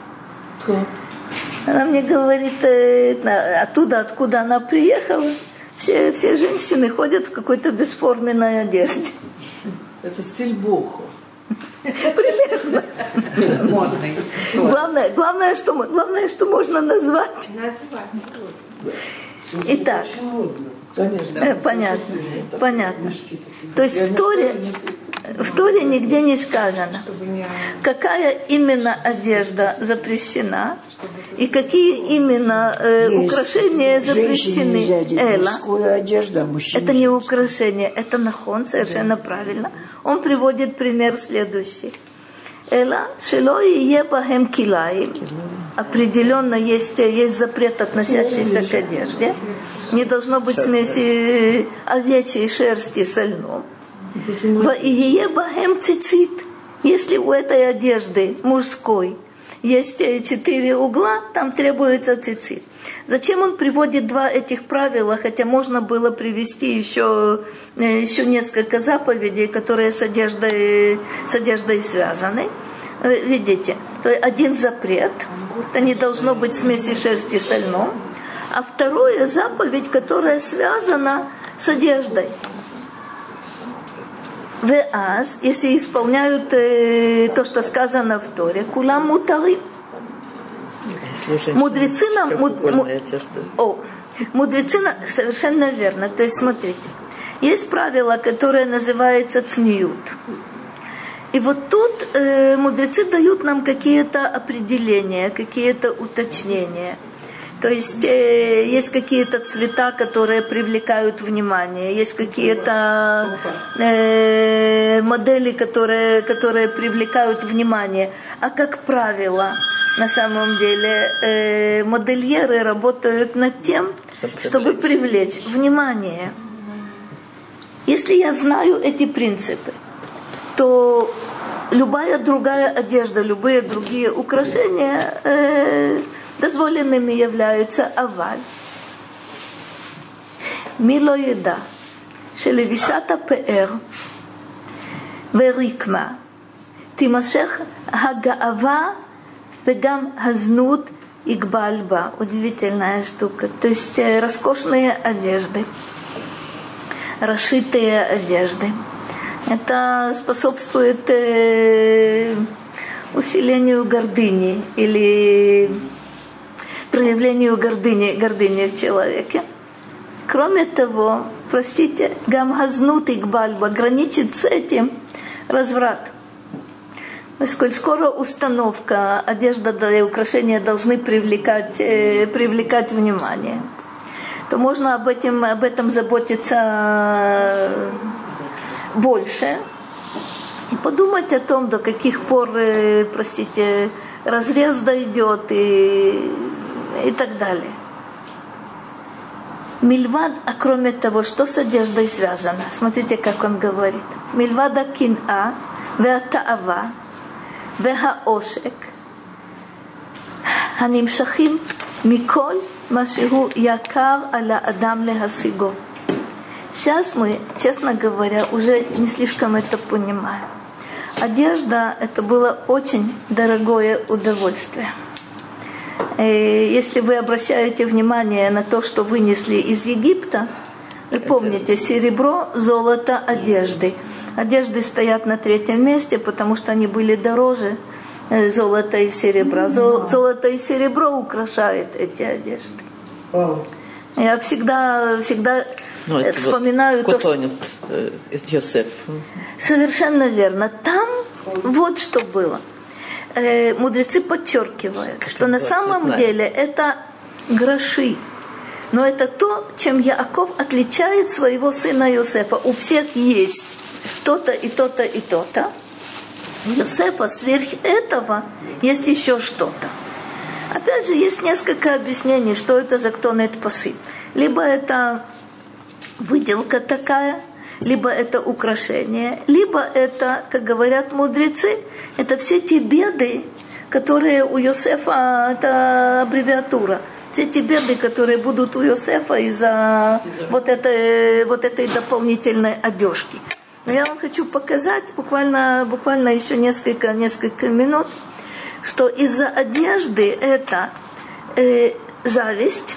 Она мне говорит, оттуда, откуда она приехала, все, все женщины ходят в какой-то бесформенной одежде. Это стиль боху. Примерно. Модный. Главное, главное, что, главное, что можно назвать. Итак. Конечно. Э, понятно, понятно. То есть в Торе, в Торе нигде не сказано, какая именно одежда запрещена и какие именно э, украшения запрещены. Эла. Одежду, а это не украшение, это нахон, совершенно правильно. Он приводит пример следующий. Эла шело ие бахем килаим. Определенно есть, есть запрет, относящийся к одежде. Не должно быть смеси овечьей шерсти со льном. Ие бахем цицит. Если у этой одежды мужской есть четыре угла, там требуется цицит. Зачем он приводит два этих правила, хотя можно было привести еще, еще несколько заповедей, которые с одеждой, с одеждой связаны. Видите, один запрет, это не должно быть смеси шерсти со льном, а второе заповедь, которая связана с одеждой. Веаз, если исполняют э, то, что сказано в Торе, кулам мутарим. Мудрецы нам... Муд, му, о, мудрецы нам... Совершенно верно. То есть, смотрите. Есть правило, которое называется цниют. И вот тут э, мудрецы дают нам какие-то определения, какие-то уточнения. То есть э, есть какие-то цвета, которые привлекают внимание, есть какие-то э, модели, которые, которые привлекают внимание. А как правило, на самом деле, э, модельеры работают над тем, чтобы привлечь внимание. Если я знаю эти принципы, то любая другая одежда, любые другие украшения э, дозволенными являются. Аваль. Мило еда, שלבישת הפאר ורקמה תימשך הגאווה וגם הזנות יגבל בה. Удивительная штука. То есть роскошные одежды, расшитые одежды. Это способствует э, усилению гордыни или проявлению гордыни, гордыни в человеке. Кроме того, простите, гамгазнут игбальба, граничит с этим разврат. Сколь скоро установка, одежда и украшения должны привлекать, э, привлекать внимание, то можно об этом, об этом заботиться больше и подумать о том, до каких пор, э, простите, разрез дойдет и, и так далее. Мильвад, а кроме того, что с одеждой связано? Смотрите, как он говорит. Мильвада кин'a ве'атa'ава ве'хаошек הנמשכים מכל מה שהוא יקר על האדם להשיגו. Сейчас мы, честно говоря, уже не слишком это понимаем. Одежда – это было очень дорогое удовольствие. Если вы обращаете внимание на то, что вынесли из Египта, вы помните, серебро, золото, одежды. Одежды стоят на третьем месте, потому что они были дороже золота и серебра. Золото и серебро украшают эти одежды. Я всегда, всегда Ну, это вспоминаю вот то, что... э, Йосеф. Совершенно верно. Там вот что было. Э, мудрецы подчеркивают, как что на самом знает. деле это гроши. Но это то, чем Яаков отличает своего сына Йосефа. У всех есть то-то и то-то и то-то. У Йосефа сверх этого есть еще что-то. Опять же, есть несколько объяснений, что это за ктонет пасит. Либо это выделка такая, либо это украшение, либо это, как говорят мудрецы, это все те беды, которые у Йосефа, это аббревиатура, все те беды, которые будут у Йосефа из-за вот этой, вот этой дополнительной одежки. Но я вам хочу показать буквально, буквально еще несколько, несколько минут, что из-за одежды это э, зависть,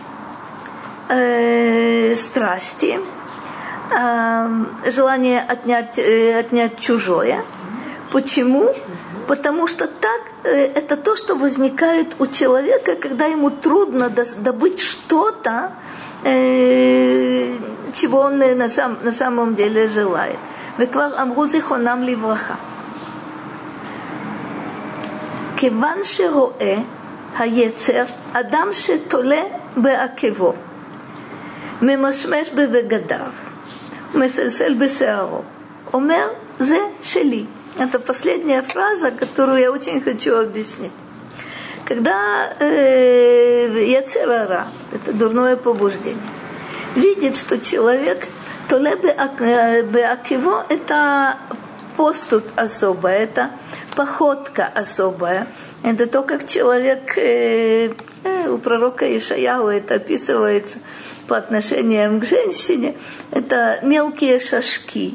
э, страсти, э, желание отнять, э, отнять чужое. Почему? Потому что так э, это то, что возникает у человека, когда ему трудно добыть что-то, э, чего он на, сам, на самом деле желает. וכבר אמרו זיכרונם לברכה. כיוון שרואה היצר אדם שתולה בעקבו, ממשמש בבגדיו, מסלסל בשערו, אומר זה שלי. Это последняя фраза, которую я очень хочу объяснить. Когда э, яцер ара, это дурное побуждение, видит, что человек толе беакиво – это поступь особая, это походка особая. Это то, как человек, э, э, у пророка Ишаяу это описывается по отношениям к женщине, это мелкие шажки.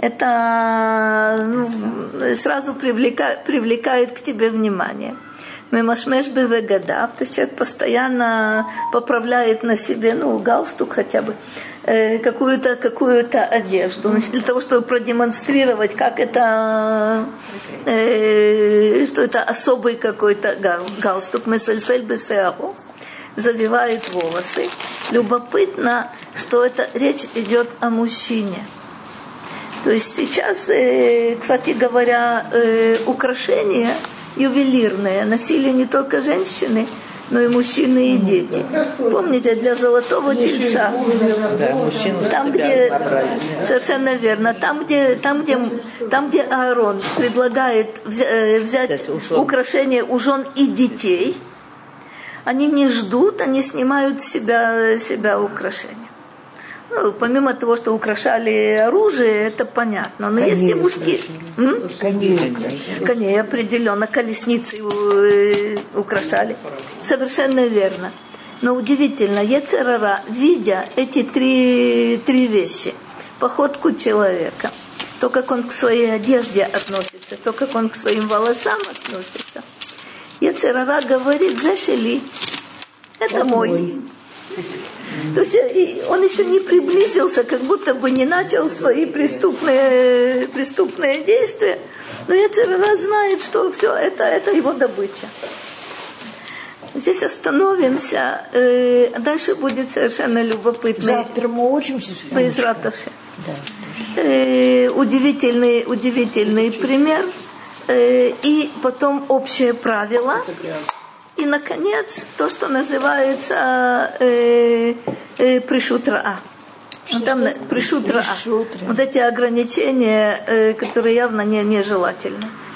Это ну, сразу привлекает, привлекает к тебе внимание. Мемашмеш бевегадав, то есть человек постоянно поправляет на себе, ну, галстук хотя бы, э, какую-то, какую-то одежду, значит, для того, чтобы продемонстрировать, как это, э, что это особый какой-то галстук. Месельсель бесеаху, завивает волосы. Любопытно, что это речь идет о мужчине. То есть сейчас, э, кстати говоря, э, украшения ювелирные носили не только женщины, но и мужчины и дети. Помните, для золотого тельца, там, где, совершенно верно, там, где, там, где, там, где Аарон предлагает взять украшения у жен и детей, они не ждут, они снимают с себя, себя украшения. Ну, помимо того, что украшали оружие, это понятно. Но коней есть и мужские. Коней. Коней определенно, колесницы украшали. Совершенно верно. Но удивительно, яцер ара, видя эти три, три вещи, походку человека, то, как он к своей одежде относится, то, как он к своим волосам относится, яцер ара говорит: «Зашели, это мой». То есть он еще не приблизился, как будто бы не начал свои преступные, преступные действия, но яцер ара знает, что все это, это его добыча. Здесь остановимся, э, дальше будет совершенно любопытный. Завтра мы учимся с вами. Да. Э, удивительный, удивительный пример, э, и потом общее правило. И, наконец, то, что называется э, э, пришут раа. Ну, там пришут раа. Вот эти ограничения, э, которые явно не, нежелательны.